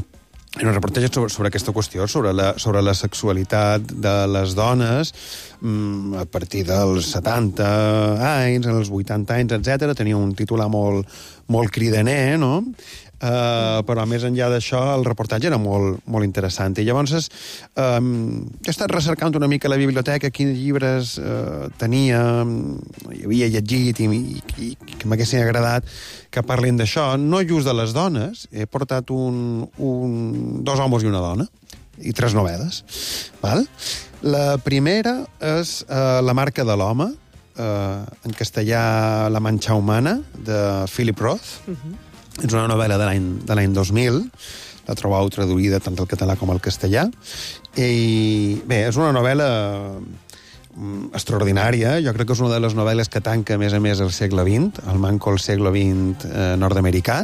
Era un reportatge sobre aquesta qüestió, sobre la sexualitat de les dones a partir dels 70 anys, els 80 anys, etc. Tenia un titular molt cridaner, no? Però més enllà d'això el reportatge era molt interessant i llavors he estat recercant una mica a la biblioteca quins llibres tenia, hi havia llegit i que m'haguessin agradat que parlin d'això, no just de les dones, he portat dos homes i una dona i 3 novel·les, val? La primera és La marca de l'home, en castellà La mancha humana, de Philip Roth. És una novel·la de l'any 2000, la trobau traduïda tant al català com al castellà, i bé, és una novel·la extraordinària, jo crec que és una de les novel·les que tanca, a més el segle XX, el manco al segle XX nord-americà,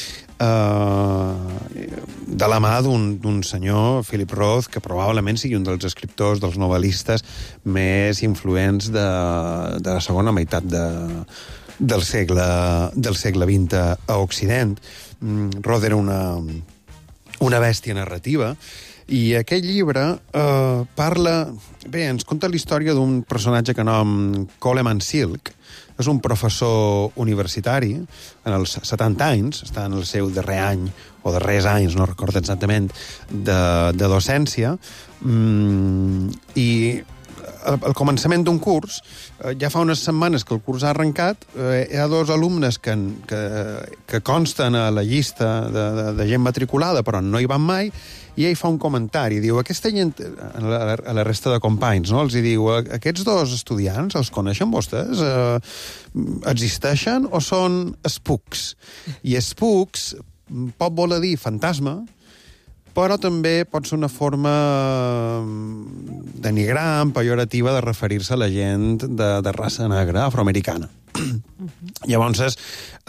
de la mà d'un senyor, Philip Roth, que probablement sigui un dels escriptors, dels novel·listes més influents de la segona meitat del segle XX a Occident. Roth era una bèstia narrativa i aquest llibre ens conta la història d'un personatge que nom Coleman Silk. És un professor universitari, en els 70 anys, està en el seu darrer any, o darrers anys, no recordo exactament, de docència, i al començament d'un curs, ja fa unes setmanes que el curs ha arrencat, hi ha 2 alumnes que consten a la llista de gent matriculada, però no hi van mai, i ell fa un comentari, diu, aquesta gent, a la resta de companys, no? Els diu, aquests 2 estudiants, els coneixen vostès? Existeixen o són spooks? I spooks pot voler dir fantasma, però també pot ser una forma denigrant, pejorativa, de referir-se a la gent de raça negra afroamericana. Llavors,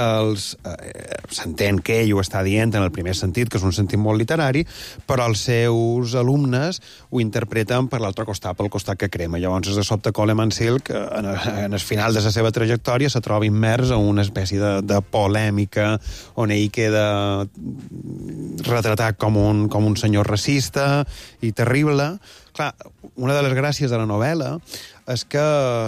s'entén que ell ho està dient en el primer sentit, que és un sentit molt literari, però els seus alumnes ho interpreten per l'altre costat, pel costat que crema. Llavors, de sobte, Coleman Silk, en el final de la seva trajectòria, se troba immers en una espècie de polèmica on ell queda retratat com un senyor racista i terrible. Clar, una de les gràcies de la novel·la és que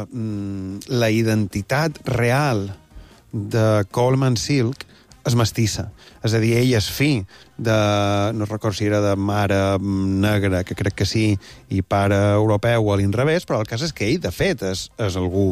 la identitat real de Coleman Silk és mestissa. És a dir, ell és fi no recordo si era de mare negra, que crec que sí, i pare europeu o a l'inrevés, però el cas és que ell, de fet, és algú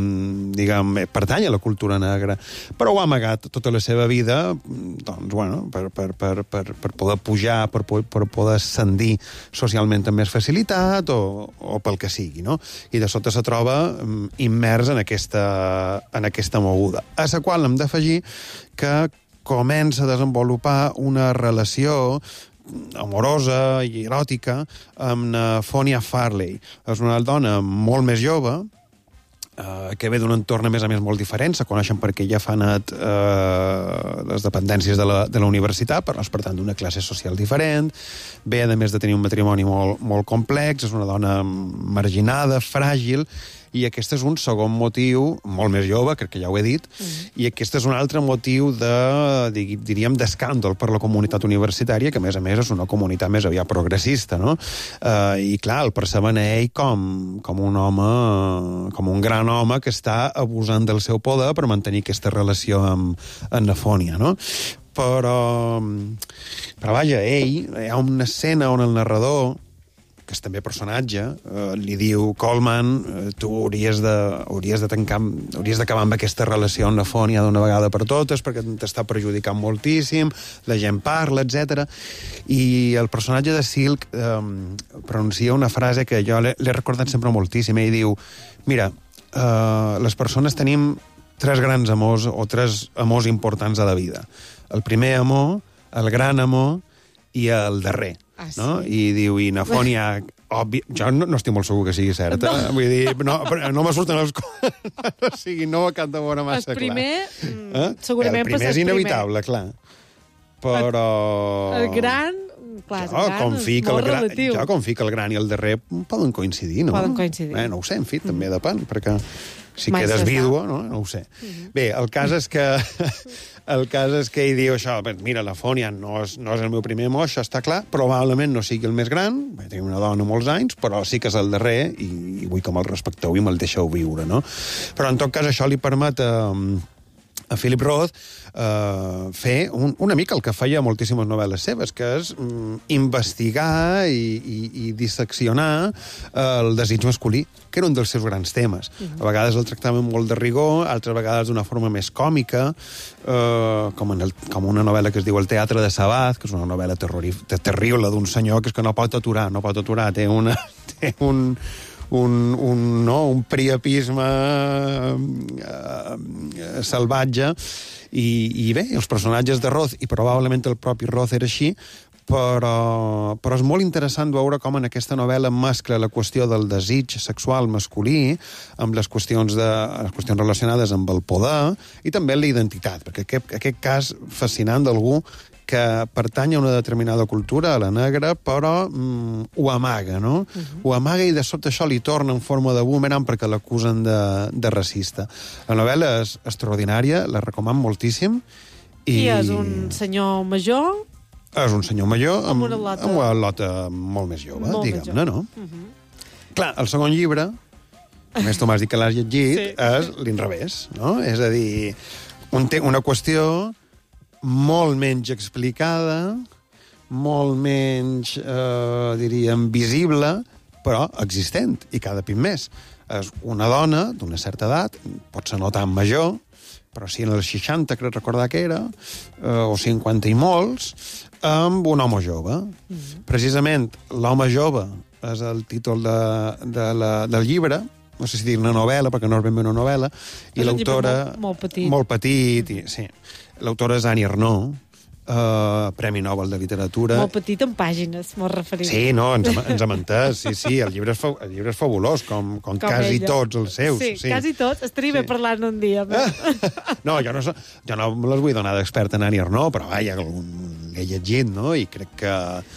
pertany a la cultura negra, però ho ha amagat tota la seva vida, doncs, bueno, per poder pujar, per poder ascendir socialment amb més facilitat o pel que sigui, no? I de sota se troba immers en aquesta moguda. A la qual hem d'afegir que comença a desenvolupar una relació amorosa i eròtica amb Fonia Farley. És una dona molt més jove, que ve d'un entorn, a més molt diferent, se coneixen perquè ja fa anat les dependències de la universitat, però és, per tant, d'una classe social diferent, ve, a més de tenir un matrimoni molt complex, és una dona marginada, fràgil, i aquest és un segon motiu, molt més jove, crec que ja ho he dit, i aquest és un altre motiu diríem, d'escàndol per la comunitat universitària, que a més és una comunitat més aviat progressista, no? I clar, el perceben a ell com un home, com un gran home que està abusant del seu poder per mantenir aquesta relació amb la Fònia, no? Però vaja, hi ha una escena on el narrador, que és també personatge, li diu, Coleman, tu hauries d'acabar amb aquesta relació amb la Fònia d'una vegada per totes, perquè t'està perjudicant moltíssim, la gent parla, etc. I el personatge de Silk pronuncia una frase que jo l'he recordat sempre moltíssim. Ell diu, mira, les persones tenim 3 grans amors o 3 amors importants a la vida. El primer amor, el gran amor i el darrer. No? I diu, i na Fònia, jo no estic molt segur que sigui certa, vull dir, no me surten els o sigui, no ho acabo de veure massa clar.
El primer, segurament...
El primer és inevitable, clar. Però...
El gran... Clar,
jo confio que el gran i el darrer poden coincidir, no?
Poden coincidir.
No ho sé, en fi, també depèn, perquè si
Mai
quedes
se
vídua, no ho sé. Bé, el cas és que ell diu això, mira, la Fònia no és el meu primer amor, això està clar, probablement no sigui el més gran, tinc una dona molts anys, però sí que és el darrer i vull que me'l respecteu i me'l deixeu viure, no? Però en tot cas això li permet a Philip Roth fer una mica el que feia moltíssimes novel·les seves, que és investigar i disseccionar el desig masculí, que era un dels seus grans temes. A vegades el tractava amb molt de rigor, altres vegades d'una forma més còmica, com una novel·la que es diu El teatre de Sabath, que és una novel·la terrible d'un senyor que és que no pot aturar, té un priapisme salvatge i bé, els personatges de Roth, i probablement el propi Roth era així, però és molt interessant veure com en aquesta novel·la mescla la qüestió del desig sexual masculí amb les qüestions relacionades amb el poder i també la identitat, perquè aquest cas fascinant d'algú que pertany a una determinada cultura, a la negra, però ho amaga, no? Ho amaga i de sobte això li torna en forma de boomerang perquè l'acusen de racista. La novel·la és extraordinària, la recomano moltíssim.
I és un senyor major...
És un senyor major amb una lota molt més jove, diguem-ne, no? Clar, el segon llibre, a més tu m'has dit que l'has llegit, és l'inrevés, no? És a dir, una qüestió molt menys explicada, molt menys, diríem, visible, però existent, i cada cop més. És una dona d'una certa edat, pot ser no tan major, però sí en els 60, crec recordar que era, o 50 i molts, amb un home jove. Precisament, l'home jove és el títol del llibre, no sé si dir una novel·la, perquè no és ben bé una novel·la, i l'autora...
Molt petit.
Molt petit, sí. L'autora és Annie Ernaux, Premi Nobel de Literatura.
Molt petit en pàgines, m'ho referim.
Sí, no, ens hem entès, sí, el llibre és fabulós, com quasi ella. Tots els seus.
Sí, quasi tots. Estaria bé parlant un dia.
No, jo no les vull donar d'experta en Annie Ernaux, però vaja, l'he llegit, no?, i crec que...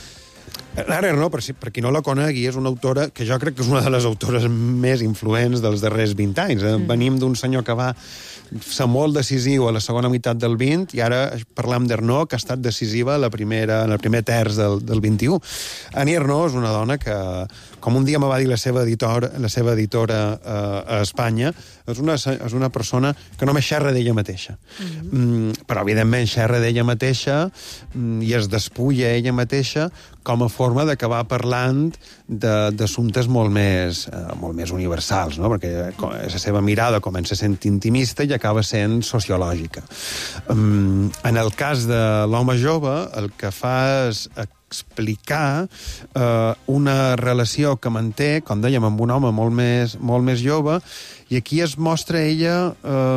Annie Ernaux, per qui no la conegui, és una autora que jo crec que és una de les autores més influents dels darrers 20 anys. Venim d'un senyor que va ser molt decisiu a la segona meitat del 20 i ara parlam d'Ernaux, que ha estat decisiva en el primer terç del 21. Annie Ernaux és una dona que, com un dia me va dir la seva editora a Espanya, és una persona que només xerra d'ella mateixa. Però, evidentment, xerra d'ella mateixa i es despulla ella mateixa com a forma d'acabar parlant d'assumptes molt més universals, no? Perquè la seva mirada comença sent intimista i acaba sent sociològica. En el cas de l'home jove, el que fa és explicar una relació que manté, com dèiem, amb un home molt més jove, i aquí es mostra ella...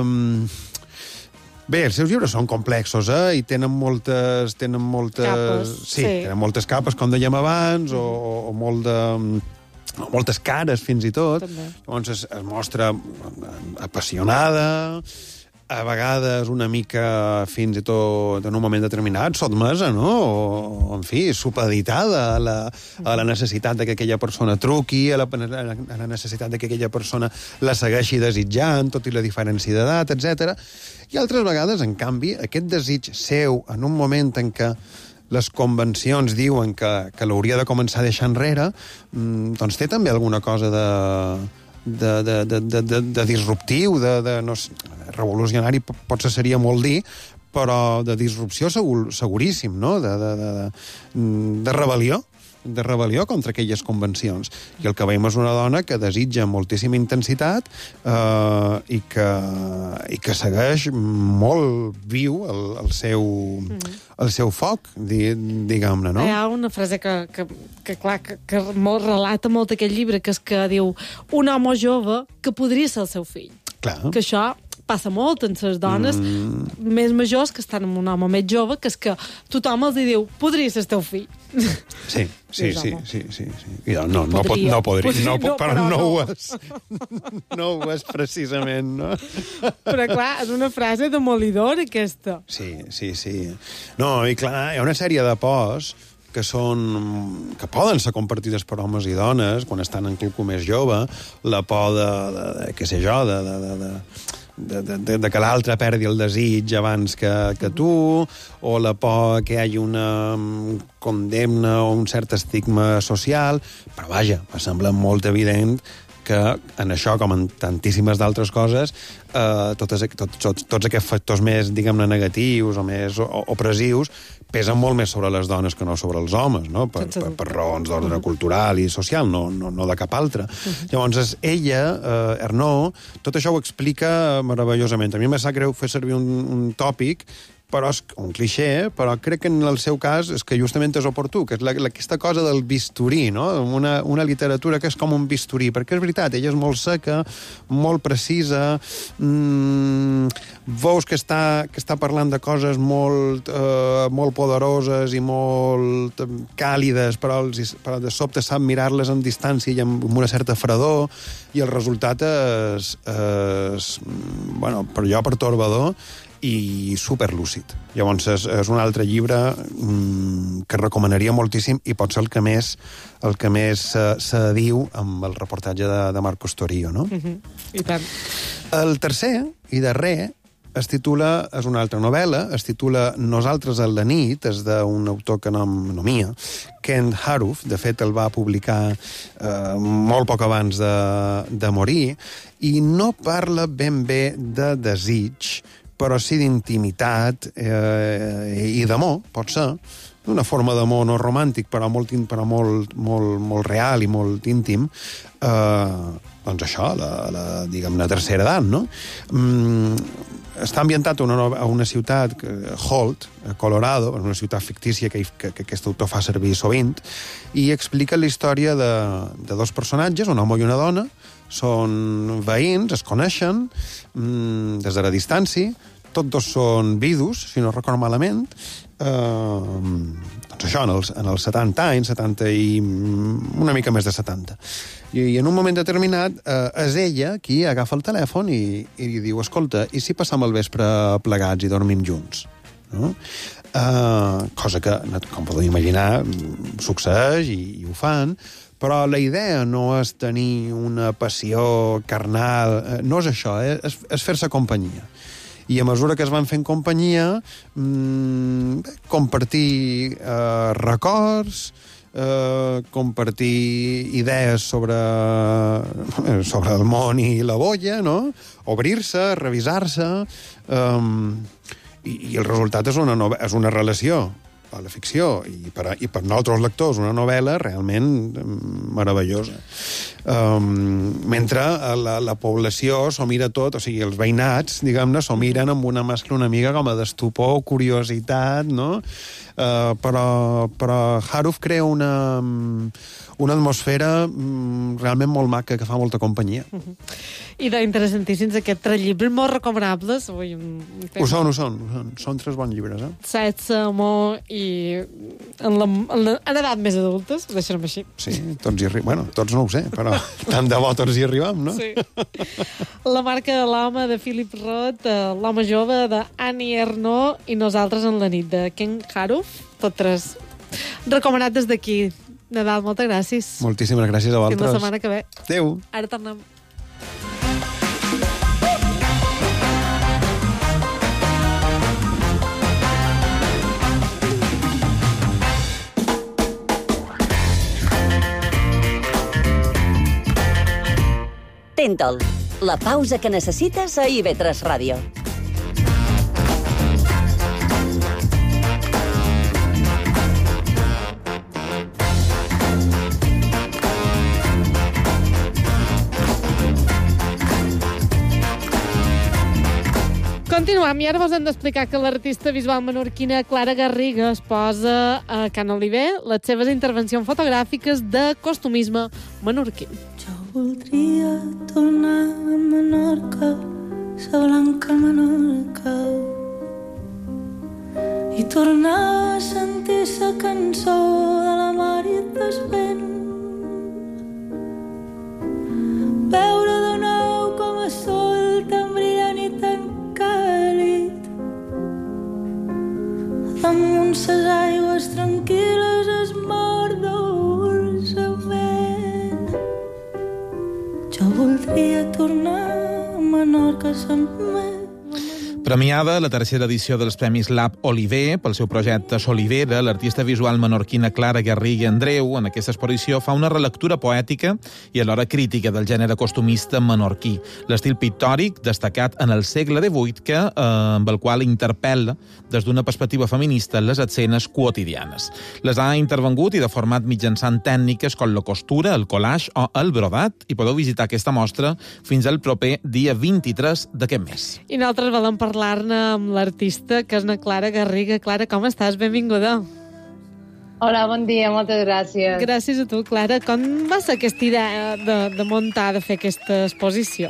Bé, els seus llibres són complexos, i tenen moltes
capes.
Sí, tenen moltes capes, com dèiem abans, o moltes cares, fins i tot.
També.
Llavors es mostra apassionada, a vegades una mica, fins i tot en un moment determinat, sotmesa, no? O, en fi, supeditada a la necessitat de que aquella persona truqui, a la necessitat de que aquella persona la segueixi desitjant, tot i la diferència d'edat, etc. I altres vegades, en canvi, aquest desig seu, en un moment en què les convencions diuen que l'hauria de començar a deixar enrere, doncs té també alguna cosa de disruptiu, no sé, revolucionari potser seria molt dir, però de disrupció seguríssim, no? De rebel·lió contra aquelles convencions. I el que veiem és una dona que desitja moltíssima intensitat i que segueix molt viu el seu foc, diguem-ne, no?
Hi ha una frase que molt relata molt aquest llibre, que és que diu un home jove que podria ser el seu fill.
Clar.
Que això passa molt en les dones més majors que estan amb un home més jove, que és que tothom els diu, podria ser el teu fill.
Sí. I no podria, però no ho és. No ho és precisament, no?
Però clar, és una frase demolidora, aquesta.
Sí. No, i clar, hi ha una sèrie de pors que poden ser compartides per homes i dones quan estan en quelcú més jove, la por de què sé jo, de que l'altre perdi el desig abans que tu, o la por que hi hagi una condemna o un cert estigma social, però vaja, em sembla molt evident que en això, com en tantíssimes d'altres coses, tots aquests factors més, diguem-ne, negatius o més opressius pesen molt més sobre les dones que no sobre els homes, no? Per raons d'ordre cultural i social, no de cap altre. Llavors, ella, Ernaux, tot això ho explica meravellosament. A mi em sap greu fer servir un tòpic, però és un clixé, però crec que en el seu cas és que justament és oportú, que és aquesta cosa del bisturí, no? Una literatura que és com un bisturí, perquè és veritat, ella és molt seca, molt precisa, veus que està parlant de coses molt poderoses i molt càlides, però de sobte sap mirar-les amb distància i amb una certa fredor, i el resultat és bueno, per allò pertorbador, i superlúcid. Llavors, és un altre llibre que recomanaria moltíssim i pot ser el que més se diu amb el reportatge de Marcos Torillo, no?
I tant.
El tercer i darrer és una altra novel·la, es titula Nosaltres a la nit, és d'un autor que nom mia, Ken Haruf, de fet el va publicar molt poc abans de morir, i no parla ben bé de desig, però sí d'intimitat i d'amor, pot ser, d'una forma d'amor no romàntic, però molt real i molt íntim, doncs això, diguem-ne, tercera edat, no? Està ambientat a una ciutat, Holt, Colorado, una ciutat fictícia que aquest autor fa servir sovint, i explica la història de dos personatges, un home i una dona, són veïns, es coneixen des de la distància, tots dos són vidus, si no recordo malament, doncs això, en els 70 anys, 70 i una mica més de 70. I en un moment determinat és ella qui agafa el telèfon i li diu, escolta, i si passam el vespre plegats i dormim junts? No? Cosa que, com podeu imaginar, succeeix i ho fan, però la idea no és tenir una passió carnal, no és això, és fer-se companyia. I a mesura que es van fent companyia, compartir records, compartir idees sobre el món i la bolla, no? Obrir-se, revisar-se, i el resultat és una relació a la ficció i per nosaltres lectors una novel·la realment meravellosa. Mentre la població s'ho mira tot, o sigui, els veïnats, diguem-ne, s'ho miren amb una mescla una mica com a d'estupor, curiositat, no? Però Haruf crea una atmosfera realment molt maca, que fa molta companyia.
I d'interessantíssims aquests 3 llibres, molt recomanables.
Ho són. Són 3 bons llibres,
Sexe, amor i en edat més adultes, deixem així.
Sí, tots hi arribem. Bueno, tots no ho sé, però tant de bo tots hi arribem, no?
Sí. La marca de l'home, de Philip Roth, l'home jove, d'Annie Ernaux, i Nosaltres en la nit, de Ken Haruf. Tots 3 recomanats des d'aquí. Nadal, moltes gràcies.
Moltíssimes gràcies a vosaltres.
Fins la setmana que ve.
Adéu.
Ara tornem.
Tentol, la pausa que necessites a IB3 Ràdio.
Continuem, i ara vos hem d'explicar que l'artista visual menorquina Clara Garriga es posa a Can Oliver les seves intervencions fotogràfiques de costumisme menorquí.
Jo voldria tornar a Menorca, sa blanca Menorca, i tornar a sentir sa cançó de la mar i del vent, veure de nou com el sol tan brillant i tan càlid damunt ses aigües tranquil·les es mar dolçament. Jo voldria tornar a Menorca sempre.
Premiada la tercera edició dels Premis Lab Oliver pel seu projecte Solivera, l'artista visual menorquina Clara Garriga Andreu en aquesta exposició fa una relectura poètica i alhora crítica del gènere costumista menorquí, l'estil pictòric destacat en el segle XVIII amb el qual interpel·la des d'una perspectiva feminista les escenes quotidianes. Les ha intervengut i deformat mitjançant tècniques com la costura, el collage o el brodat i podeu visitar aquesta mostra fins al proper dia 23 d'aquest mes.
I nosaltres volem parlar-ne amb l'artista, que és na Clara Garriga. Clara, com estàs? Benvinguda.
Hola, bon dia, moltes gràcies.
Gràcies a tu, Clara. Com va ser aquesta idea de muntar, de fer aquesta exposició?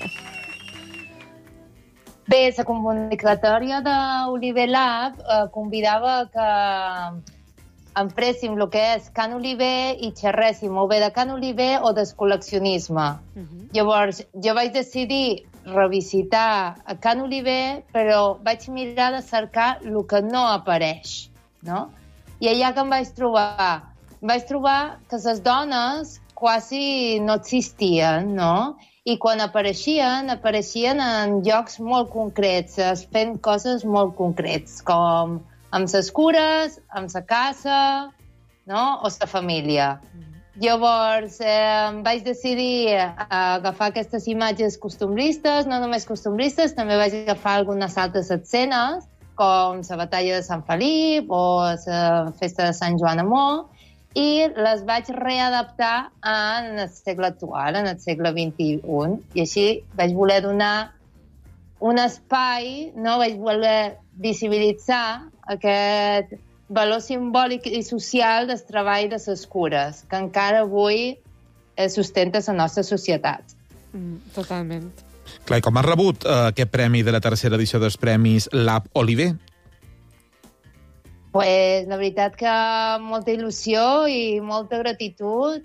Bé, la convocatòria d'Oliver Lab convidava que empréssim el que és Can Oliver i xerréssim o bé de Can Oliver o del col·leccionisme. Llavors, jo vaig decidir revisitar a Can Oliver, però vaig mirar de cercar el que no apareix, no? I allà que em vaig trobar? Em vaig trobar que les dones quasi no existien, no? I quan apareixien en llocs molt concrets, fent coses molt concrets, com amb les cures, amb la casa, no? O la família. Llavors, vaig decidir agafar aquestes imatges costumbristes, no només costumbristes, també vaig agafar algunes altres escenes, com la batalla de Sant Felip o la festa de Sant Joan Amor, i les vaig readaptar en el segle actual, en el segle XXI. I així vaig voler donar un espai, no? Vaig voler visibilitzar aquest valor simbòlic i social del treball de les cures, que encara avui sustenta la nostra societat.
Totalment.
Clar, i com has rebut aquest premi de la tercera edició dels Premis Lab Oliver?
Pues, la veritat que molta il·lusió i molta gratitud.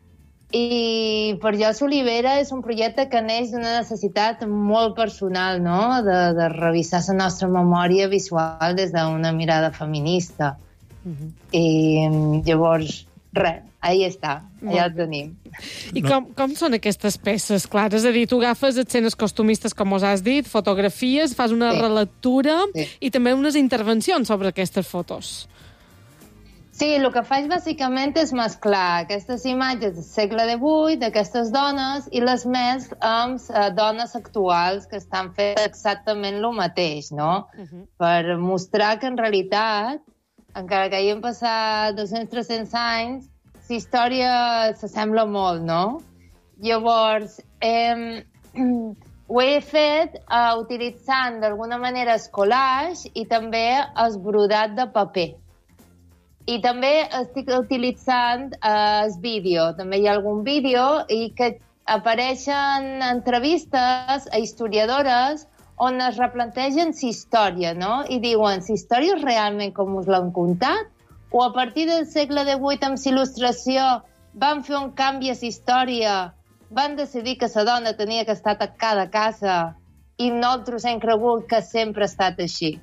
I per jo Solivera és un projecte que neix d'una necessitat molt personal, no? De revisar la nostra memòria visual des d'una mirada feminista. I llavors, res, ahí està, allà el tenim.
I com són aquestes peces, Clara? És a dir, tu agafes escenes costumistes, com us has dit, fotografies, fas una relectura i també unes intervencions sobre aquestes fotos.
Sí, el que faig bàsicament és mesclar aquestes imatges del segle XVIII, d'aquestes dones, i les més amb dones actuals que estan fent exactament el mateix, no? Per mostrar que en realitat, encara que hagin passat 200-300 anys, la història s'assembla molt, no? Llavors, ho he fet utilitzant d'alguna manera el collage i també el brodat de paper. I també estic utilitzant el vídeo. També hi ha algun vídeo i que apareixen entrevistes a historiadores on es replantegen la història, no? I diuen, la història és realment com us l'han contat? O a partir del segle XVIII, amb la il·lustració, van fer un canvi a la història, van decidir que la dona tenia que estar tancada a casa i nosaltres hem cregut que sempre ha estat així.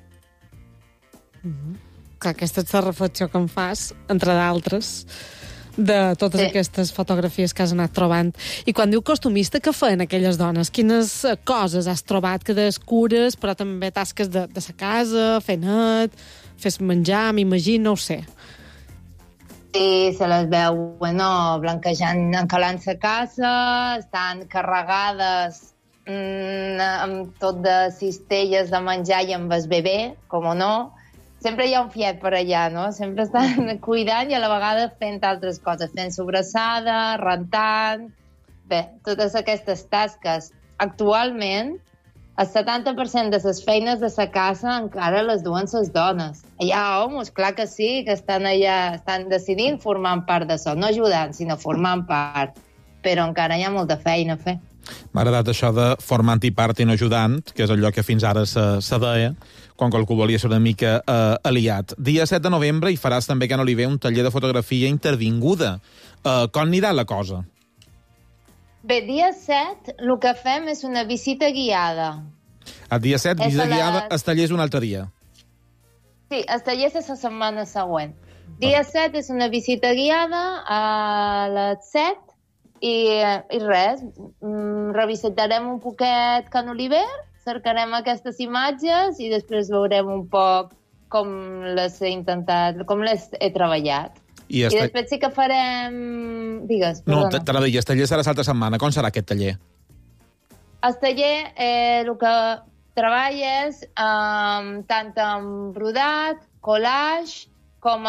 Clar, aquesta és la reflexió que em fas, entre d'altres, de totes aquestes fotografies que has anat trobant. I quan diu costumista, què feien aquelles dones? Quines coses has trobat? Que des cures, però també tasques de la casa, fer net, fer menjar, m'imagino, no ho sé.
Sí, se les veu, blanquejant, encalant la casa, estan carregades amb tot de cistelles de menjar i amb el bebè, com o no. Sempre hi ha un fiet per allà, no? Sempre estan cuidant i a la vegada fent altres coses, fent sobrassada, rentant... Bé, totes aquestes tasques. Actualment, el 70% de les feines de la casa encara les duen les dones. Hi ha homes, clar que sí, que estan allà, estan decidint formant part d'això, no ajudant, sinó formant part. Però encara hi ha molta feina a fer.
M'ha agradat això de formant-hi part i no ajudant, que és allò que fins ara se deia, quan qualcú volia ser una mica aliat. Dia 7 de novembre hi faràs també, Can Oliver, un taller de fotografia intervinguda. Com anirà la cosa?
Bé, dia 7 el que fem és una visita guiada.
El dia 7, visita guiada, el taller és un altre dia.
Sí, el taller és la setmana següent. Dia 7 és una visita guiada a les 7 i res, revisitarem un poquet Can Oliver, cercarem aquestes imatges i després veurem un poc com les he intentat, com les he treballat. I després sí que farem... Digues, perdona.
No, t'anava a dir, el taller serà l'altra setmana. Com serà aquest taller?
El taller, el que treballa és tant amb brodat, collage, com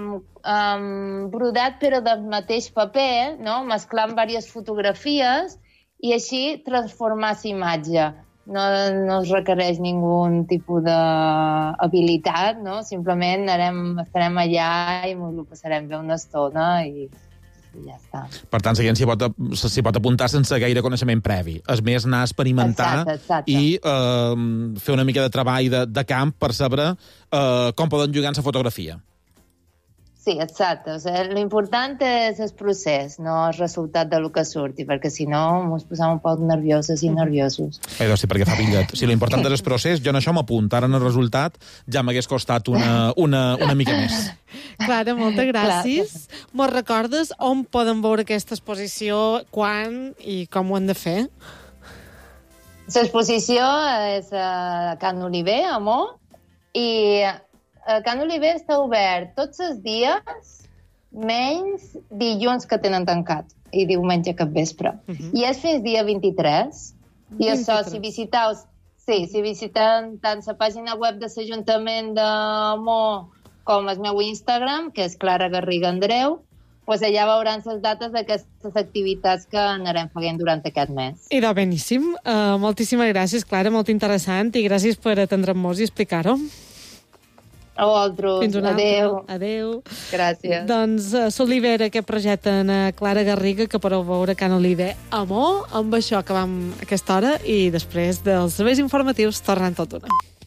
amb brodat però del mateix paper, no? Mesclant diverses fotografies i així transformar la imatge. No es requereix ningun tipus d'habilitat, no? Simplement estarem allà i ens ho passarem bé una estona i ja està.
Per tant, la gent s'hi pot apuntar sense gaire coneixement previ. És més, anar a experimentar i fer una mica de treball de camp per saber com poden jugar en la fotografia.
Sí, exacte. O sigui, l'important és el procés, no el resultat del que surti, perquè si no ens posem un poc nervioses i nerviosos.
Sí, perquè fa pillet. Si l'important és el procés, jo en això m'apunto. Ara en el resultat ja m'hagués costat una mica més.
Clara, moltes gràcies. Mos recordes on poden veure aquesta exposició, quan i com ho han de fer?
L'exposició és a Can Oliver, a Mo, i Can Oliver està obert tots els dies, menys dilluns que tenen tancat, i diumenge cap vespre. I és fins dia 23. I això, si visiten tant la pàgina web de l'Ajuntament de Mo com el meu Instagram, que és Clara Garriga Andreu, doncs allà veuran les dates d'aquestes activitats que anarem fent durant aquest mes.
Idò, beníssim. Moltíssimes gràcies, Clara, molt interessant, i gràcies per atendre'm-nos i explicar-ho.
A vosaltres.
Fins una
altra.
Adéu.
Gràcies.
Doncs s'Olivera, que projecten a Clara Garriga, que podeu veure Can Oliver a Mo. Amb això acabam aquesta hora i després dels serveis informatius tornen tot una.